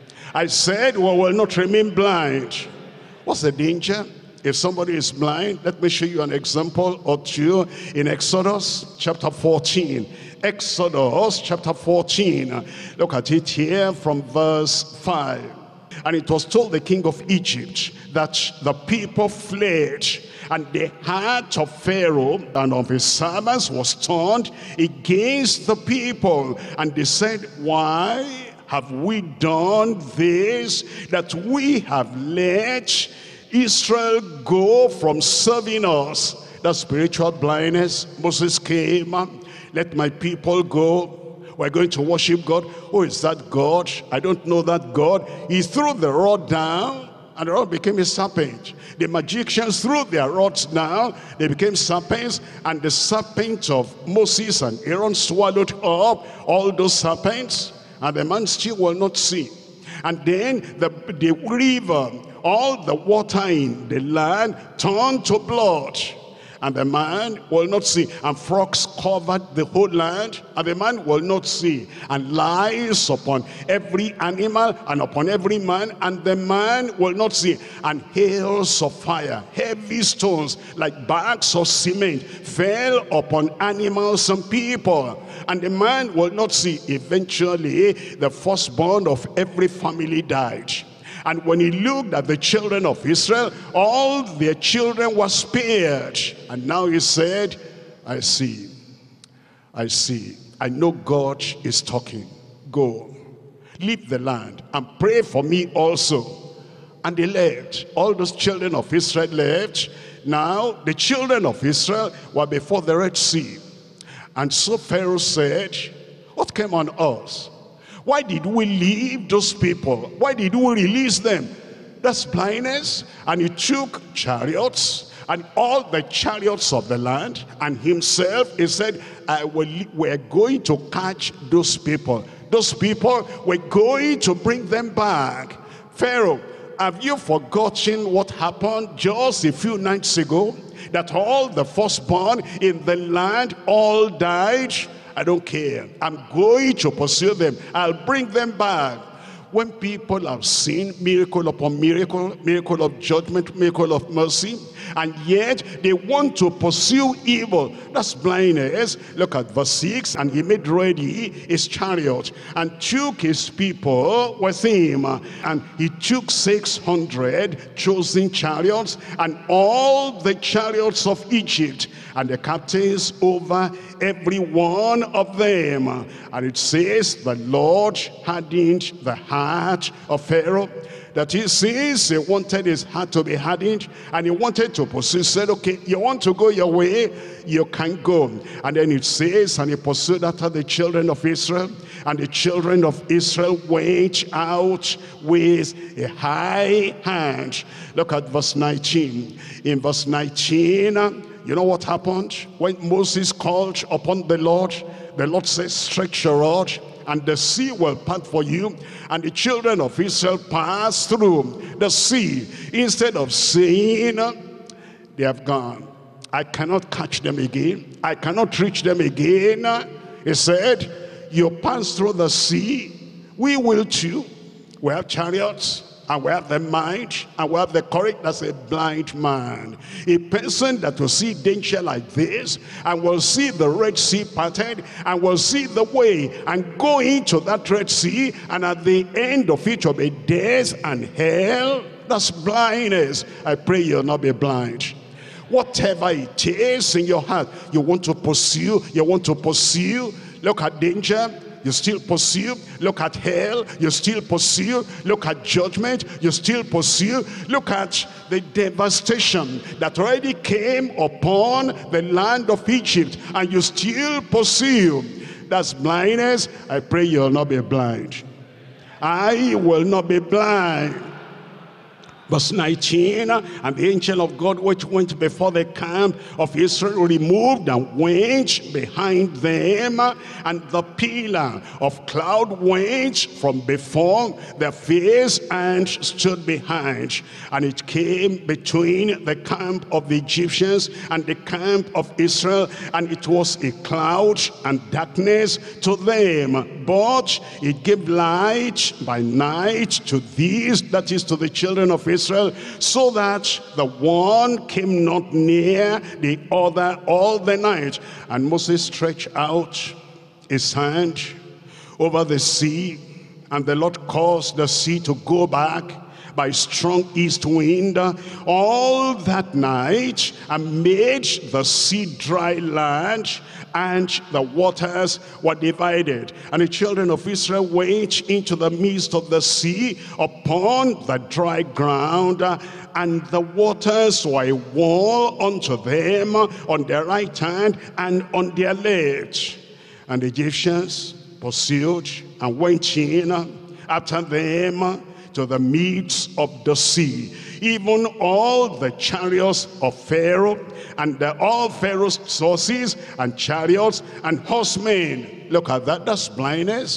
I said we will not remain blind. What's the danger? If somebody is blind, let me show you an example or two in Exodus chapter fourteen. Exodus chapter fourteen. Look at it here from verse five. And it was told the king of Egypt that the people fled, and the heart of Pharaoh and of his servants was turned against the people. And they said, why have we done this, that we have let Israel go from serving us? The spiritual blindness. Moses came, let my people go. We're going to worship God. Who is that God? I don't know that God. He threw the rod down, and the rod became a serpent. The magicians threw their rods down, they became serpents, and the serpent of Moses and Aaron swallowed up all those serpents, and the man still will not see. And then the, the river, all the water in the land turned to blood. and the man will not see. And frogs covered the whole land, and the man will not see. And lice upon every animal and upon every man, and the man will not see. And hails of fire, heavy stones like bags of cement fell upon animals and people, and the man will not see. Eventually, the firstborn of every family died. And when he looked at the children of Israel, all their children were spared. And now he said, I see, I see, I know God is talking. Go, leave the land and pray for me also. And they left. All those children of Israel left. Now the children of Israel were before the Red Sea. And so Pharaoh said, what came on us? Why did we leave those people? Why did we release them? That's blindness. And he took chariots and all the chariots of the land, and himself, he said, I will, we're going to catch those people. Those people, we're going to bring them back. Pharaoh, have you forgotten what happened just a few nights ago? That all the firstborn in the land all died? I don't care. I'm going to pursue them. I'll bring them back. When people have seen miracle upon miracle, miracle of judgment, miracle of mercy, and yet they want to pursue evil, that's blindness. Look at verse six. And he made ready his chariot and took his people with him, and he took six hundred chosen chariots and all the chariots of Egypt, and the captains over every one of them. And it says the Lord hardened the heart of Pharaoh, that he says he wanted his heart to be hardened, and he wanted to pursue. He said, okay, you want to go your way, you can go. And then it says, and he pursued after the children of Israel, and the children of Israel went out with a high hand. Look at verse nineteen. In verse nineteen, you know what happened? When Moses called upon the Lord, the Lord said, stretch your rod, and the sea will part for you. And the children of Israel passed through the sea. Instead of saying, they have gone, I cannot catch them again, I cannot reach them again, he said, you pass through the sea, we will too. We have chariots, and we have the mind, and we have the courage. That's a blind man. A person that will see danger like this, and will see the Red Sea parted, and will see the way, and go into that Red Sea, and at the end of it will be death and hell. That's blindness. I pray you'll not be blind. Whatever it is in your heart, you want to pursue, you want to pursue. Look at danger, you still pursue. Look at hell, you still pursue. Look at judgment, you still pursue. Look at the devastation that already came upon the land of Egypt, and you still pursue. That's blindness. I pray you'll not be blind. I will not be blind. Verse nineteen, and the angel of God which went before the camp of Israel removed and went behind them, and the pillar of cloud went from before their face and stood behind. And it came between the camp of the Egyptians and the camp of Israel, and it was a cloud and darkness to them, but it gave light by night to these, that is to the children of Israel. Israel, so that the one came not near the other all the night. And Moses stretched out his hand over the sea, and the Lord caused the sea to go back by strong east wind all that night, and made the sea dry land, and the waters were divided. And the children of Israel went into the midst of the sea upon the dry ground, and the waters were a wall unto them on their right hand and on their left. And the Egyptians pursued and went in after them to the midst of the sea, even all the chariots of Pharaoh, and the, all Pharaoh's horses and chariots and horsemen. Look at that, that's blindness.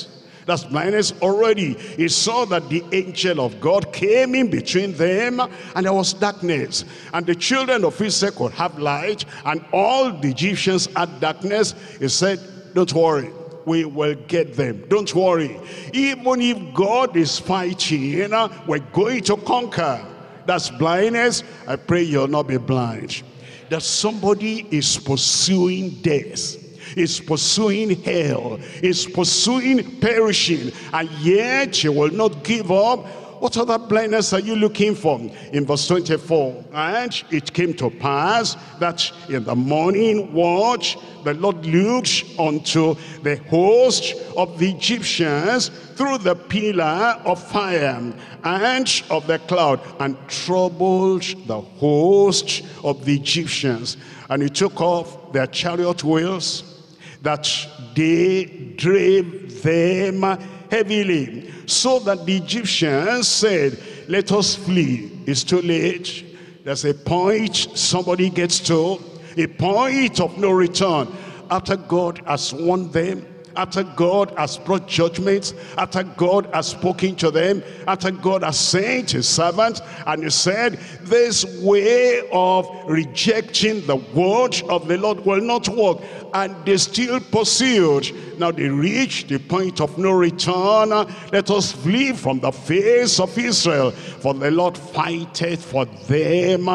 That's blindness already. He saw that the angel of God came in between them, and there was darkness. And the children of Israel could have light, and all the Egyptians had darkness. He said, don't worry, we will get them. Don't worry. Even if God is fighting, we're going to conquer. That's blindness. I pray you'll not be blind. That somebody is pursuing death, is pursuing hell, is pursuing perishing, and yet you will not give up. What other blindness are you looking for? In verse twenty-four, and it came to pass that in the morning watch, the Lord looked unto the host of the Egyptians through the pillar of fire and of the cloud, and troubled the host of the Egyptians. And he took off their chariot wheels, that they drave them heavily, so that the Egyptians said, let us flee. It's too late. There's a point somebody gets to, a point of no return. After God has won them, after God has brought judgments, after God has spoken to them, after God has sent his servant, and he said, this way of rejecting the word of the Lord will not work. And they still pursued. Now they reached the point of no return. Let us flee from the face of Israel, for the Lord fighteth for them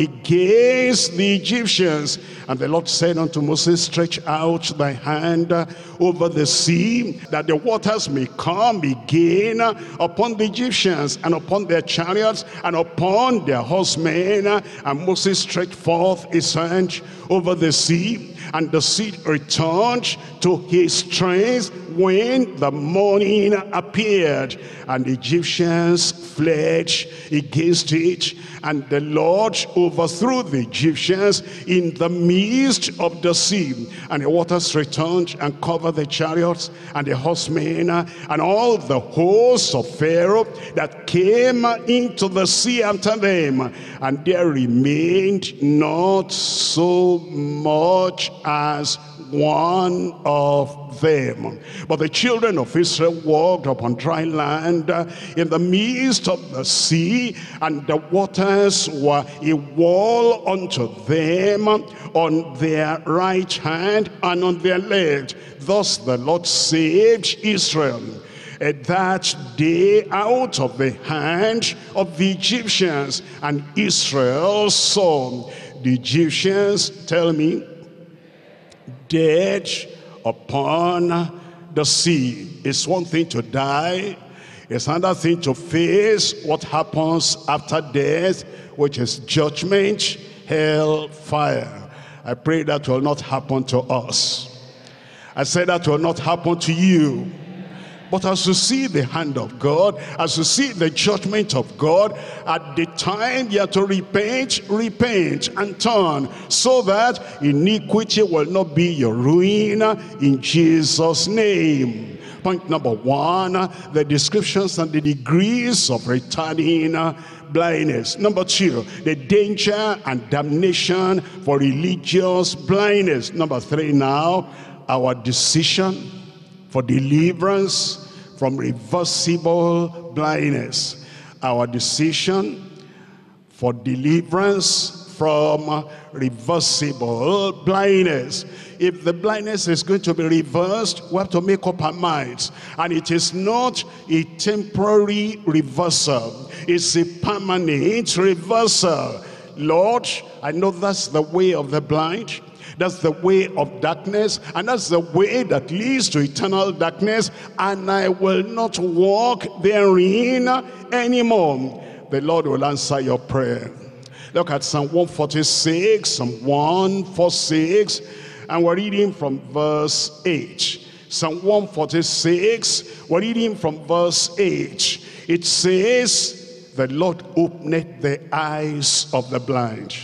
against the Egyptians. And the Lord said unto Moses, stretch out thy hand over the sea, that the waters may come again upon the Egyptians, and upon their chariots, and upon their horsemen. And Moses stretched forth his hand over the sea, and the sea returned to his strength when the morning appeared, and the Egyptians fled against it. And the Lord overthrew the Egyptians in the midst of the sea, and the waters returned and covered the chariots and the horsemen and all the hosts of Pharaoh that came into the sea after them, and there remained not so much as one of them. But the children of Israel walked upon dry land in the midst of the sea, and the waters were a wall unto them on their right hand and on their left. Thus the Lord saved Israel at that day out of the hand of the Egyptians. And Israel saw the Egyptians, tell me, dead upon the sea. It's one thing to die, it's another thing to face what happens after death, which is judgment, hell, fire. I pray that will not happen to us. I said that will not happen to you. But as you see the hand of God, as you see the judgment of God, at the time you have to repent, repent and turn, so that iniquity will not be your ruin, in Jesus' name. Point number one, the descriptions and the degrees of returning blindness. Number two, the danger and damnation for religious blindness. Number three now, our decision for deliverance from reversible blindness. Our decision for deliverance from reversible blindness. If the blindness is going to be reversed, we have to make up our minds. And it is not a temporary reversal. It's a permanent reversal. Lord, I know that's the way of the blind. That's the way of darkness, and that's the way that leads to eternal darkness, and I will not walk therein anymore. The Lord will answer your prayer. Look at Psalm one forty-six, Psalm one forty-six, and we're reading from verse eight. Psalm one forty-six, we're reading from verse eight. It says, the Lord openeth the eyes of the blind.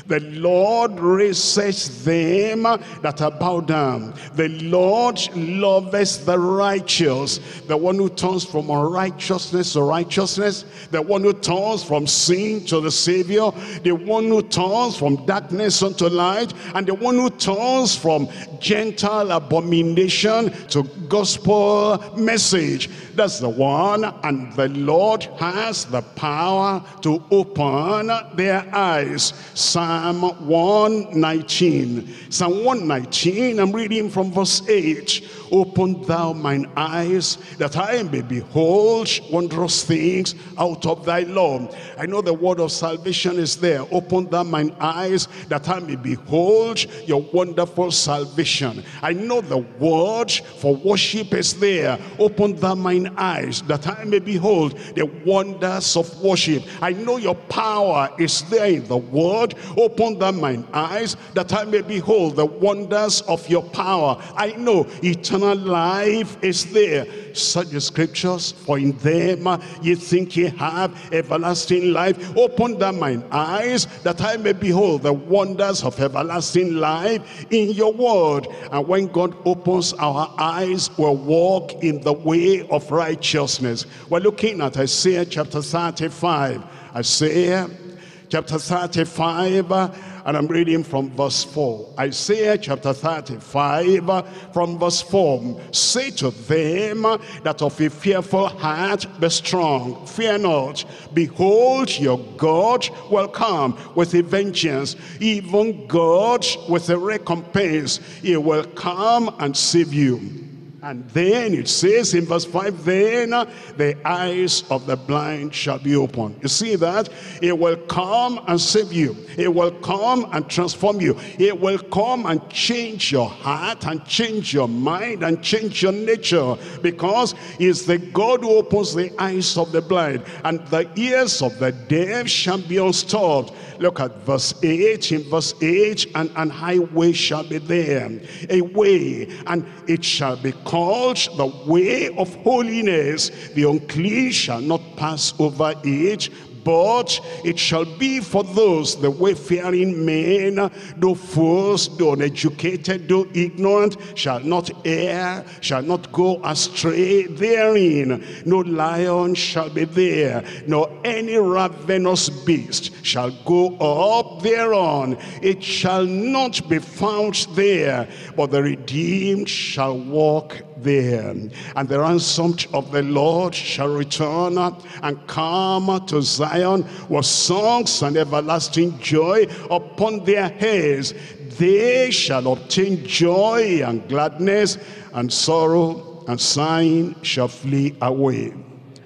The Lord raises them that are bowed down. The Lord loveth the righteous. The one who turns from unrighteousness to righteousness. The one who turns from sin to the Savior. The one who turns from darkness unto light. And the one who turns from Gentile abomination to gospel message. That's the one. And the Lord has the power to open their eyes. Psalm one nineteen. Psalm one nineteen, I'm reading from verse eight. Open thou mine eyes, that I may behold wondrous things out of thy law. I know the word of salvation is there. Open thou mine eyes, that I may behold your wonderful salvation. I know the word for worship is there. Open thou mine eyes, that I may behold the wonders of worship. I know your power is there in the word. Open thou mine eyes, that I may behold the wonders of your power. I know eternal life is there. Such the scriptures, for in them ye think ye have everlasting life. Open thou mine eyes, that I may behold the wonders of everlasting life in your word. And when God opens our eyes, we'll walk in the way of righteousness. We're looking at Isaiah chapter thirty-five. Isaiah chapter thirty-five, and I'm reading from verse four. Isaiah chapter thirty-five from verse four. Say to them that of a fearful heart, be strong, fear not. Behold, your God will come with a vengeance, even God with a recompense. He will come and save you. And then it says in verse five, then the eyes of the blind shall be opened. You see that? It will come and save you. It will come and transform you. It will come and change your heart and change your mind and change your nature, because it's the God who opens the eyes of the blind, and the ears of the deaf shall be unstopped. Look at verse eight. In verse eight, and an highway shall be there, a way, and it shall be called the way of holiness. The unclean shall not pass over it, but it shall be for those, the wayfaring men, though fools, though uneducated, though ignorant, shall not err, shall not go astray therein. No lion shall be there, nor any ravenous beast shall go up thereon. It shall not be found there, but the redeemed shall walk there. And the ransomed of the Lord shall return and come to Zion with songs and everlasting joy upon their heads. They shall obtain joy and gladness, and sorrow and sighing shall flee away.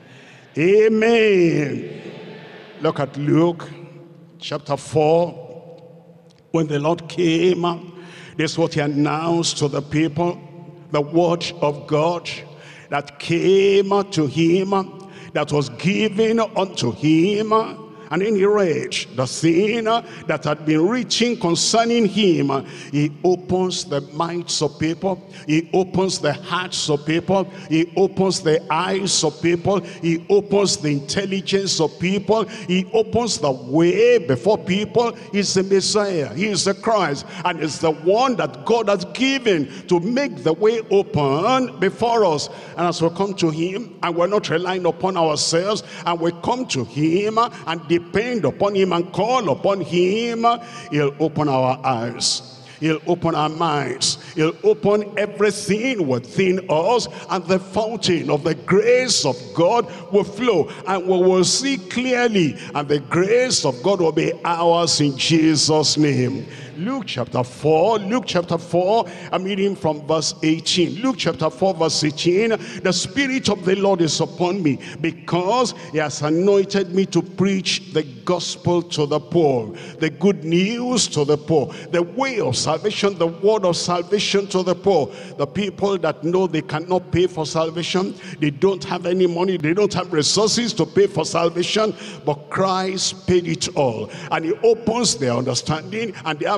Amen. Look at Luke chapter four. When the Lord came, this is what he announced to the people. The word of God that came to him, that was given unto him. And then he read the thing that had been written concerning him. He opens the minds of people. He opens the hearts of people. He opens the eyes of people. He opens the intelligence of people. He opens the way before people. He's the Messiah. He is the Christ. And it's the one that God has given to make the way open before us. And as we come to him, and we're not relying upon ourselves, and we come to him and depend upon him and call upon him, he'll open our eyes. He'll open our minds. He'll open everything within us, and the fountain of the grace of God will flow, and we will see clearly, and the grace of God will be ours in Jesus' name. Luke chapter four, Luke chapter four, I'm reading from verse eighteen. Luke chapter four, verse eighteen. The Spirit of the Lord is upon me, because he has anointed me to preach the gospel to the poor, the good news to the poor, the way of salvation, the word of salvation to the poor. The people that know they cannot pay for salvation, they don't have any money, they don't have resources to pay for salvation, but Christ paid it all, and he opens their understanding, and they have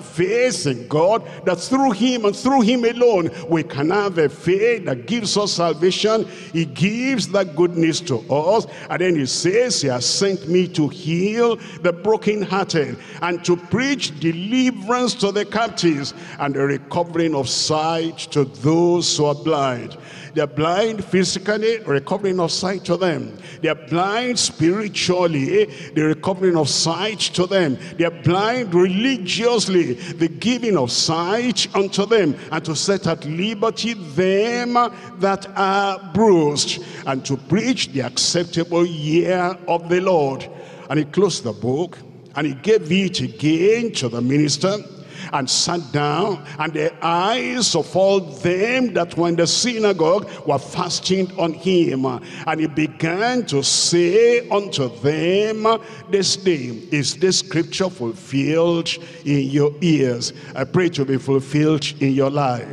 faith in God, that through him and through him alone, we can have a faith that gives us salvation. He gives that goodness to us. And then he says, he has sent me to heal the brokenhearted and to preach deliverance to the captives and the recovering of sight to those who are blind. They're blind physically, recovering of sight to them. They're blind spiritually, the recovering of sight to them. They're blind religiously, the giving of sight unto them, and to set at liberty them that are bruised, and to preach the acceptable year of the Lord. And he closed the book, and he gave it again to the minister, and sat down, and the eyes of all them that were in the synagogue were fastened on him. And he began to say unto them, this day is this scripture fulfilled in your ears. I pray to be fulfilled in your life.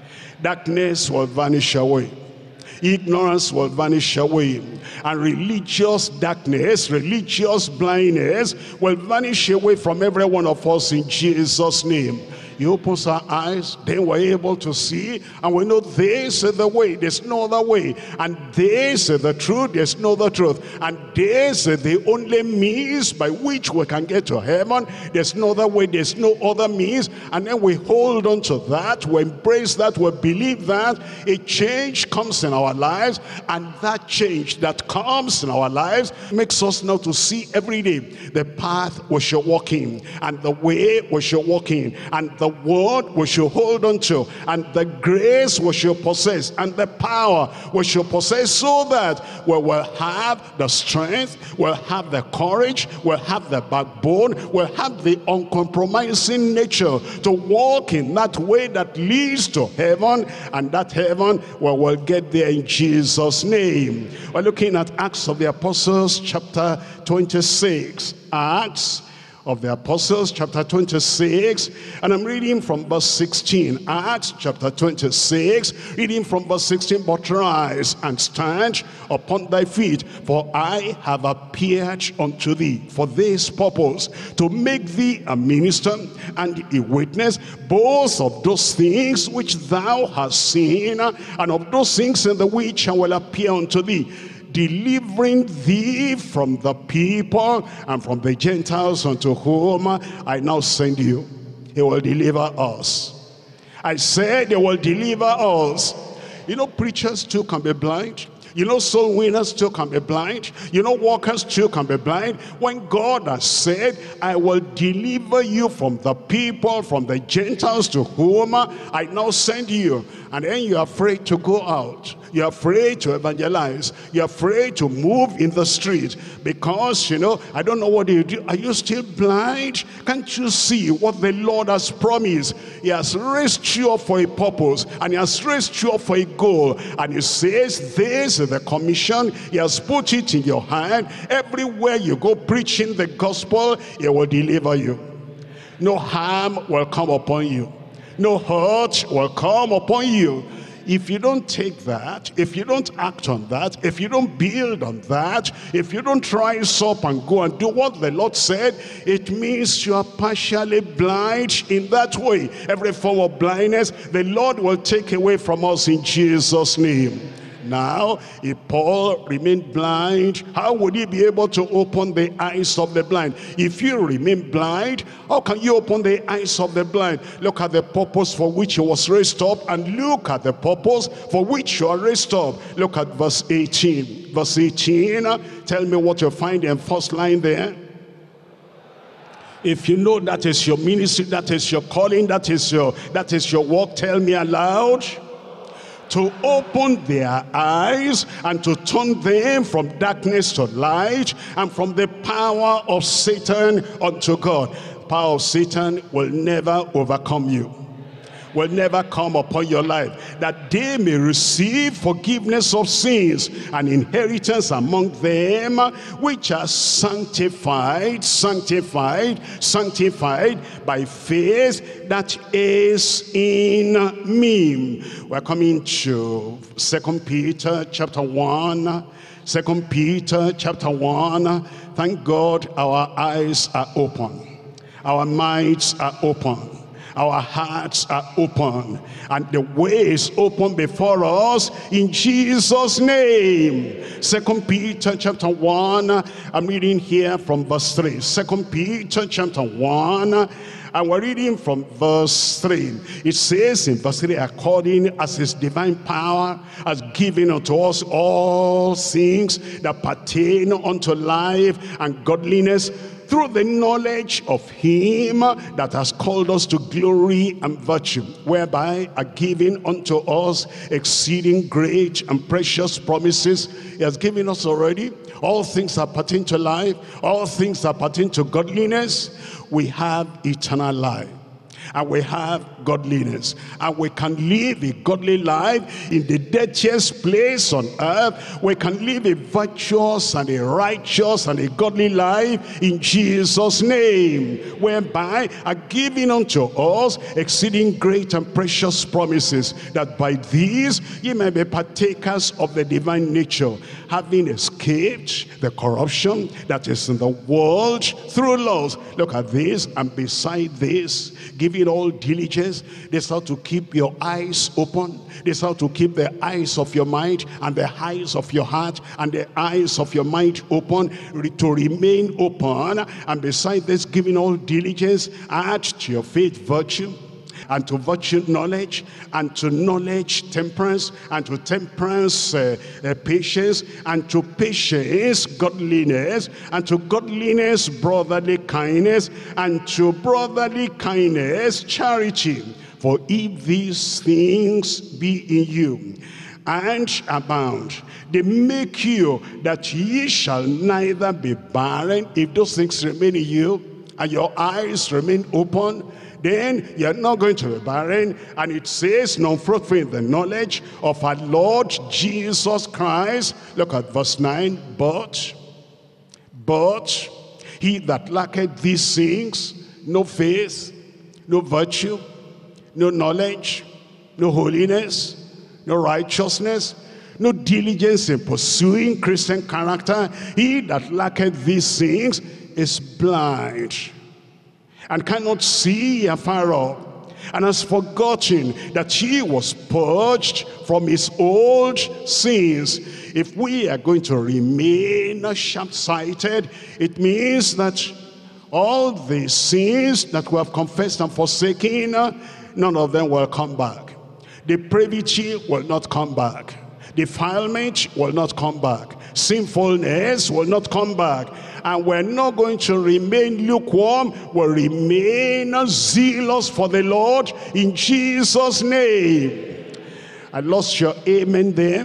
Darkness will vanish away. Ignorance will vanish away, and religious darkness, religious blindness will vanish away from every one of us in Jesus' name. He opens our eyes, then we're able to see, and we know this is the way, there's no other way, and this is the truth, there's no other truth, and this is the only means by which we can get to heaven. There's no other way, there's no other means. And then we hold on to that, we embrace that, we believe that. A change comes in our lives, and that change that comes in our lives makes us now to see every day the path we should walk in, and the way we should walk in, and the word we should hold on to, and the grace we should possess, and the power we should possess, so that we will have the strength, we'll have the courage, we'll have the backbone, we'll have the uncompromising nature to walk in that way that leads to heaven, and that heaven we will get there in Jesus' name. We're looking at Acts of the Apostles chapter twenty-six. Acts of the Apostles chapter twenty-six, and I'm reading from verse sixteen. Acts chapter twenty-six, reading from verse sixteen. But rise and stand upon thy feet, for I have appeared unto thee for this purpose, to make thee a minister and a witness both of those things which thou hast seen, and of those things in the which I will appear unto thee, delivering thee from the people and from the Gentiles unto whom I now send you. He will deliver us. I said he will deliver us. You know, preachers too can be blind. You know, soul winners too can be blind. You know, workers too can be blind. When God has said, I will deliver you from the people, from the Gentiles to whom I now send you, and then you're afraid to go out. You're afraid to evangelize. You're afraid to move in the street because, you know, I don't know what you do. Are you still blind? Can't you see what the Lord has promised? He has raised you up for a purpose, and he has raised you up for a goal. And he says, this is the commission. He has put it in your hand. Everywhere you go preaching the gospel, he will deliver you. No harm will come upon you. No hurt will come upon you. If you don't take that, if you don't act on that, if you don't build on that, if you don't rise up and go and do what the Lord said, it means you are partially blind in that way. Every form of blindness, the Lord will take away from us in Jesus' name. Now, if Paul remained blind, how would he be able to open the eyes of the blind? If you remain blind, how can you open the eyes of the blind? Look at the purpose for which he was raised up, and look at the purpose for which you are raised up. Look at verse eighteen. Verse eighteen, tell me what you find in first line there. If you know that is your ministry, that is your calling, that is your, that is your work, tell me aloud. To open their eyes and to turn them from darkness to light, and from the power of Satan unto God. The power of Satan will never overcome you, will never come upon your life, that they may receive forgiveness of sins and inheritance among them which are sanctified, sanctified, sanctified by faith that is in me. We're coming to Second Peter chapter one. Second Peter chapter one. Thank God our eyes are open. Our minds are open. Our hearts are open, and the way is open before us in Jesus' name. Second Peter chapter one, I'm reading here from verse three. Second Peter chapter one, and we're reading from verse three. It says in verse three, according as his divine power has given unto us all things that pertain unto life and godliness, through the knowledge of him that has called us to glory and virtue, whereby are given unto us exceeding great and precious promises. He has given us already all things that pertain to life, all things that pertain to godliness. We have eternal life, and we have godliness, and we can live a godly life in the dirtiest place on earth. We can live a virtuous and a righteous and a godly life in Jesus' name, whereby are given unto us exceeding great and precious promises, that by these ye may be partakers of the divine nature, having escaped the corruption that is in the world through lust. Look at this, and beside this, giving all diligence. This is how to keep your eyes open. This is how to keep the eyes of your mind and the eyes of your heart and the eyes of your mind open, to remain open. And beside this, giving all diligence, add to your faith virtue, and to virtue knowledge, and to knowledge temperance, and to temperance uh, uh, patience, and to patience godliness, and to godliness brotherly kindness, and to brotherly kindness charity. For if these things be in you and abound, they make you that ye shall neither be barren. If those things remain in you and your eyes remain open, then you're not going to be barren. And it says, non-fruitful in the knowledge of our Lord Jesus Christ. Look at verse nine. But, but he that lacketh these things, no faith, no virtue, no knowledge, no holiness, no righteousness, no diligence in pursuing Christian character, he that lacketh these things is blind, and cannot see afar off, and has forgotten that he was purged from his old sins. If we are going to remain sharp-sighted, it means that all the sins that we have confessed and forsaken, none of them will come back. Depravity will not come back. Defilement will not come back. Sinfulness will not come back. And we're not going to remain lukewarm. We'll remain zealous for the Lord in Jesus' name. I lost your amen there.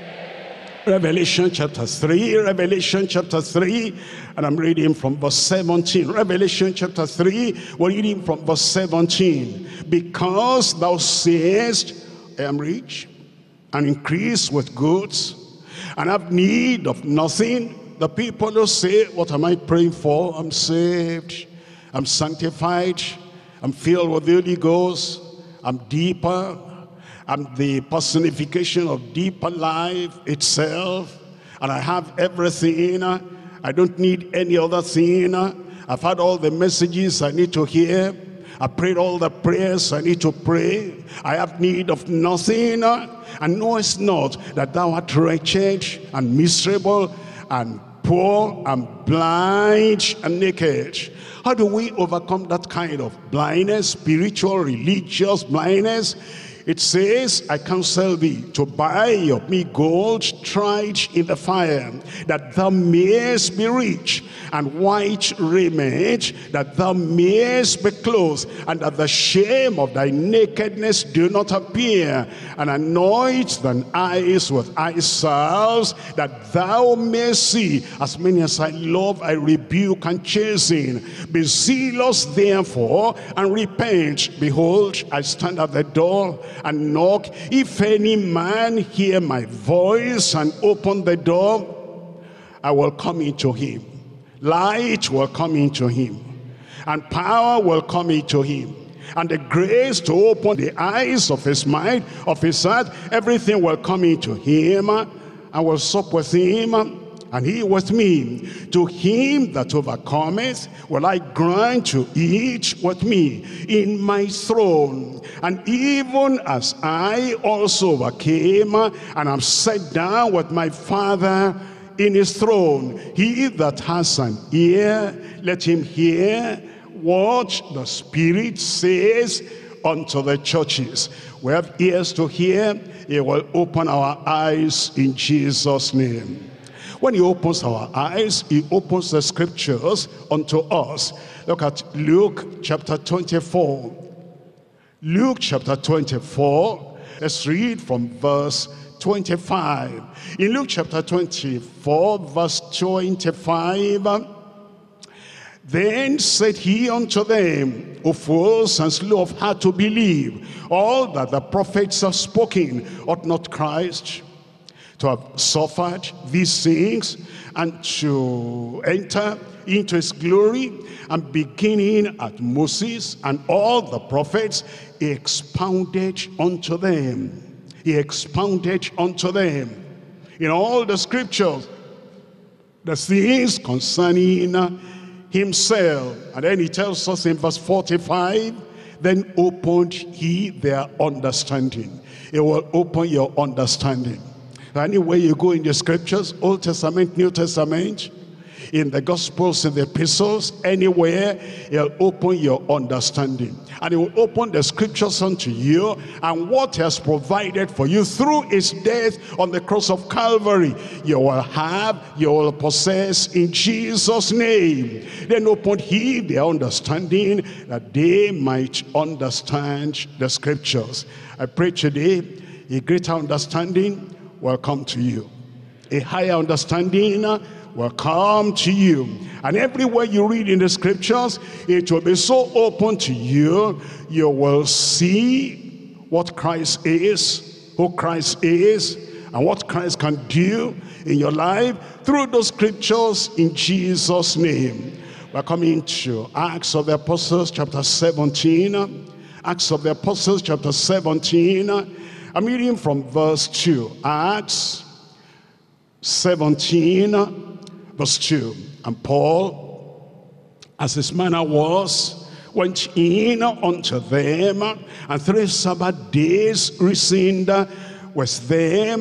Revelation chapter three, Revelation chapter three, and I'm reading from verse seventeen. Revelation chapter three, we're reading from verse seventeen. Because thou sayest, I am rich, and increase with goods, and have need of nothing. The people who say, what am I praying for? I'm saved, I'm sanctified, I'm filled with the Holy Ghost, I'm deeper, I'm the personification of deeper life itself, and I have everything. I don't need any other thing. I've had all the messages I need to hear. I prayed all the prayers I need to pray. I have need of nothing. And knowest not that thou art wretched and miserable and poor and blind and naked. How do we overcome that kind of blindness, spiritual, religious blindness? It says, I counsel thee to buy of me gold tried in the fire, that thou mayest be rich, and white raiment, that thou mayest be clothed, and that the shame of thy nakedness do not appear, and anoint thine eyes with eye salves, that thou mayest see. As many as I love, I rebuke and chasten. Be zealous therefore, and repent. Behold, I stand at the door and knock. If any man hear my voice and open the door, I will come into him. Light will come into him, and power will come into him, and the grace to open the eyes of his mind, of his heart, everything will come into him, and will sup with him, and he with me. To him that overcometh will I grant to eat with me in my throne. And even as I also overcame and am set down with my Father in his throne, he that has an ear, let him hear what the Spirit says unto the churches. We have ears to hear. He will open our eyes in Jesus' name. When he opens our eyes, he opens the scriptures unto us. Look at Luke chapter twenty-four. Luke chapter twenty-four. Let's read from verse twenty-five. In Luke chapter twenty-four, verse twenty-five, then said he unto them, O fools, and slow of heart to believe all that the prophets have spoken. Ought not Christ to have suffered these things and to enter into his glory? And beginning at Moses and all the prophets, he expounded unto them. He expounded unto them in all the scriptures the things concerning himself. And then he tells us in verse forty-five, then opened he their understanding. It will open your understanding. Anywhere you go in the scriptures, Old Testament, New Testament, in the Gospels, in the epistles, anywhere, he'll open your understanding. And he will open the scriptures unto you, and what he has provided for you through his death on the cross of Calvary, you will have, you will possess in Jesus' name. Then opened he their understanding, that they might understand the scriptures. I pray today, a greater understanding will come to you. A higher understanding will come to you. And everywhere you read in the scriptures, it will be so open to you, you will see what Christ is, who Christ is, and what Christ can do in your life through those scriptures in Jesus' name. We're coming to Acts of the Apostles chapter seventeen. Acts of the Apostles chapter seventeen. I'm reading from verse two. Acts seventeen, verse two. And Paul, as his manner was, went in unto them, and three Sabbath days reasoned with them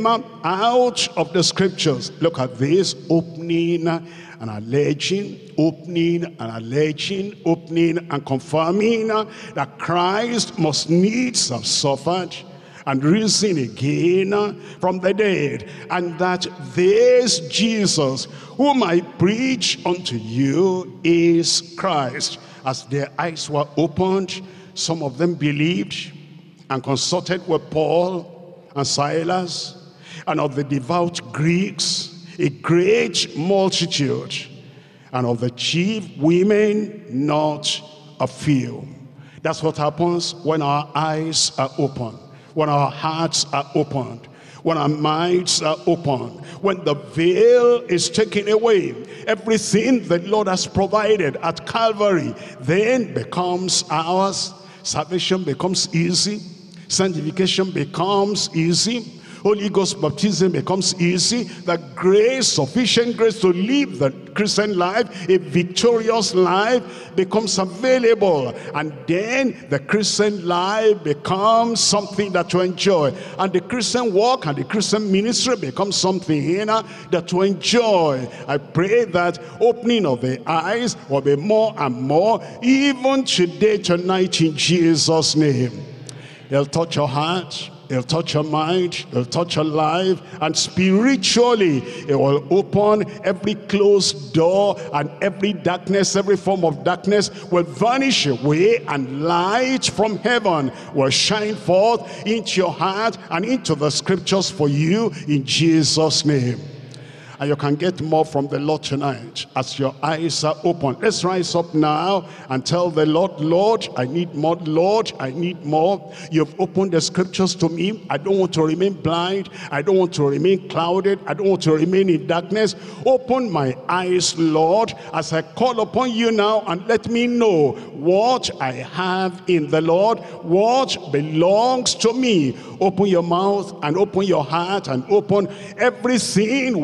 out of the scriptures. Look at this, opening and alleging, opening and alleging, opening and confirming that Christ must needs have suffered and risen again from the dead, and that this Jesus whom I preach unto you is Christ. As their eyes were opened, some of them believed and consulted with Paul and Silas, and of the devout Greeks a great multitude, and of the chief women not a few. That's what happens when our eyes are open, when our hearts are opened, when our minds are opened, when the veil is taken away. Everything the Lord has provided at Calvary then becomes ours. Salvation becomes easy. Sanctification becomes easy. Holy Ghost baptism becomes easy. The grace, sufficient grace to live the Christian life, a victorious life, becomes available. And then the Christian life becomes something that you enjoy. And the Christian walk and the Christian ministry becomes something you know, that you enjoy. I pray that opening of the eyes will be more and more, even today, tonight, in Jesus' name. He'll touch your heart. It'll touch your mind, it'll touch your life, and spiritually it will open every closed door, and every darkness, every form of darkness will vanish away, and light from heaven will shine forth into your heart and into the scriptures for you in Jesus' name. And you can get more from the Lord tonight as your eyes are open. Let's rise up now and tell the Lord, Lord, I need more. Lord, I need more. You've opened the scriptures to me. I don't want to remain blind. I don't want to remain clouded. I don't want to remain in darkness. Open my eyes, Lord, as I call upon you now, and let me know what I have in the Lord, what belongs to me. Open your mouth and open your heart and open everything within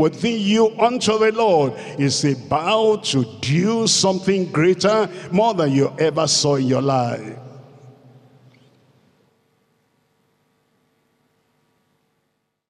you unto the Lord is about to do something greater, more than you ever saw in your life.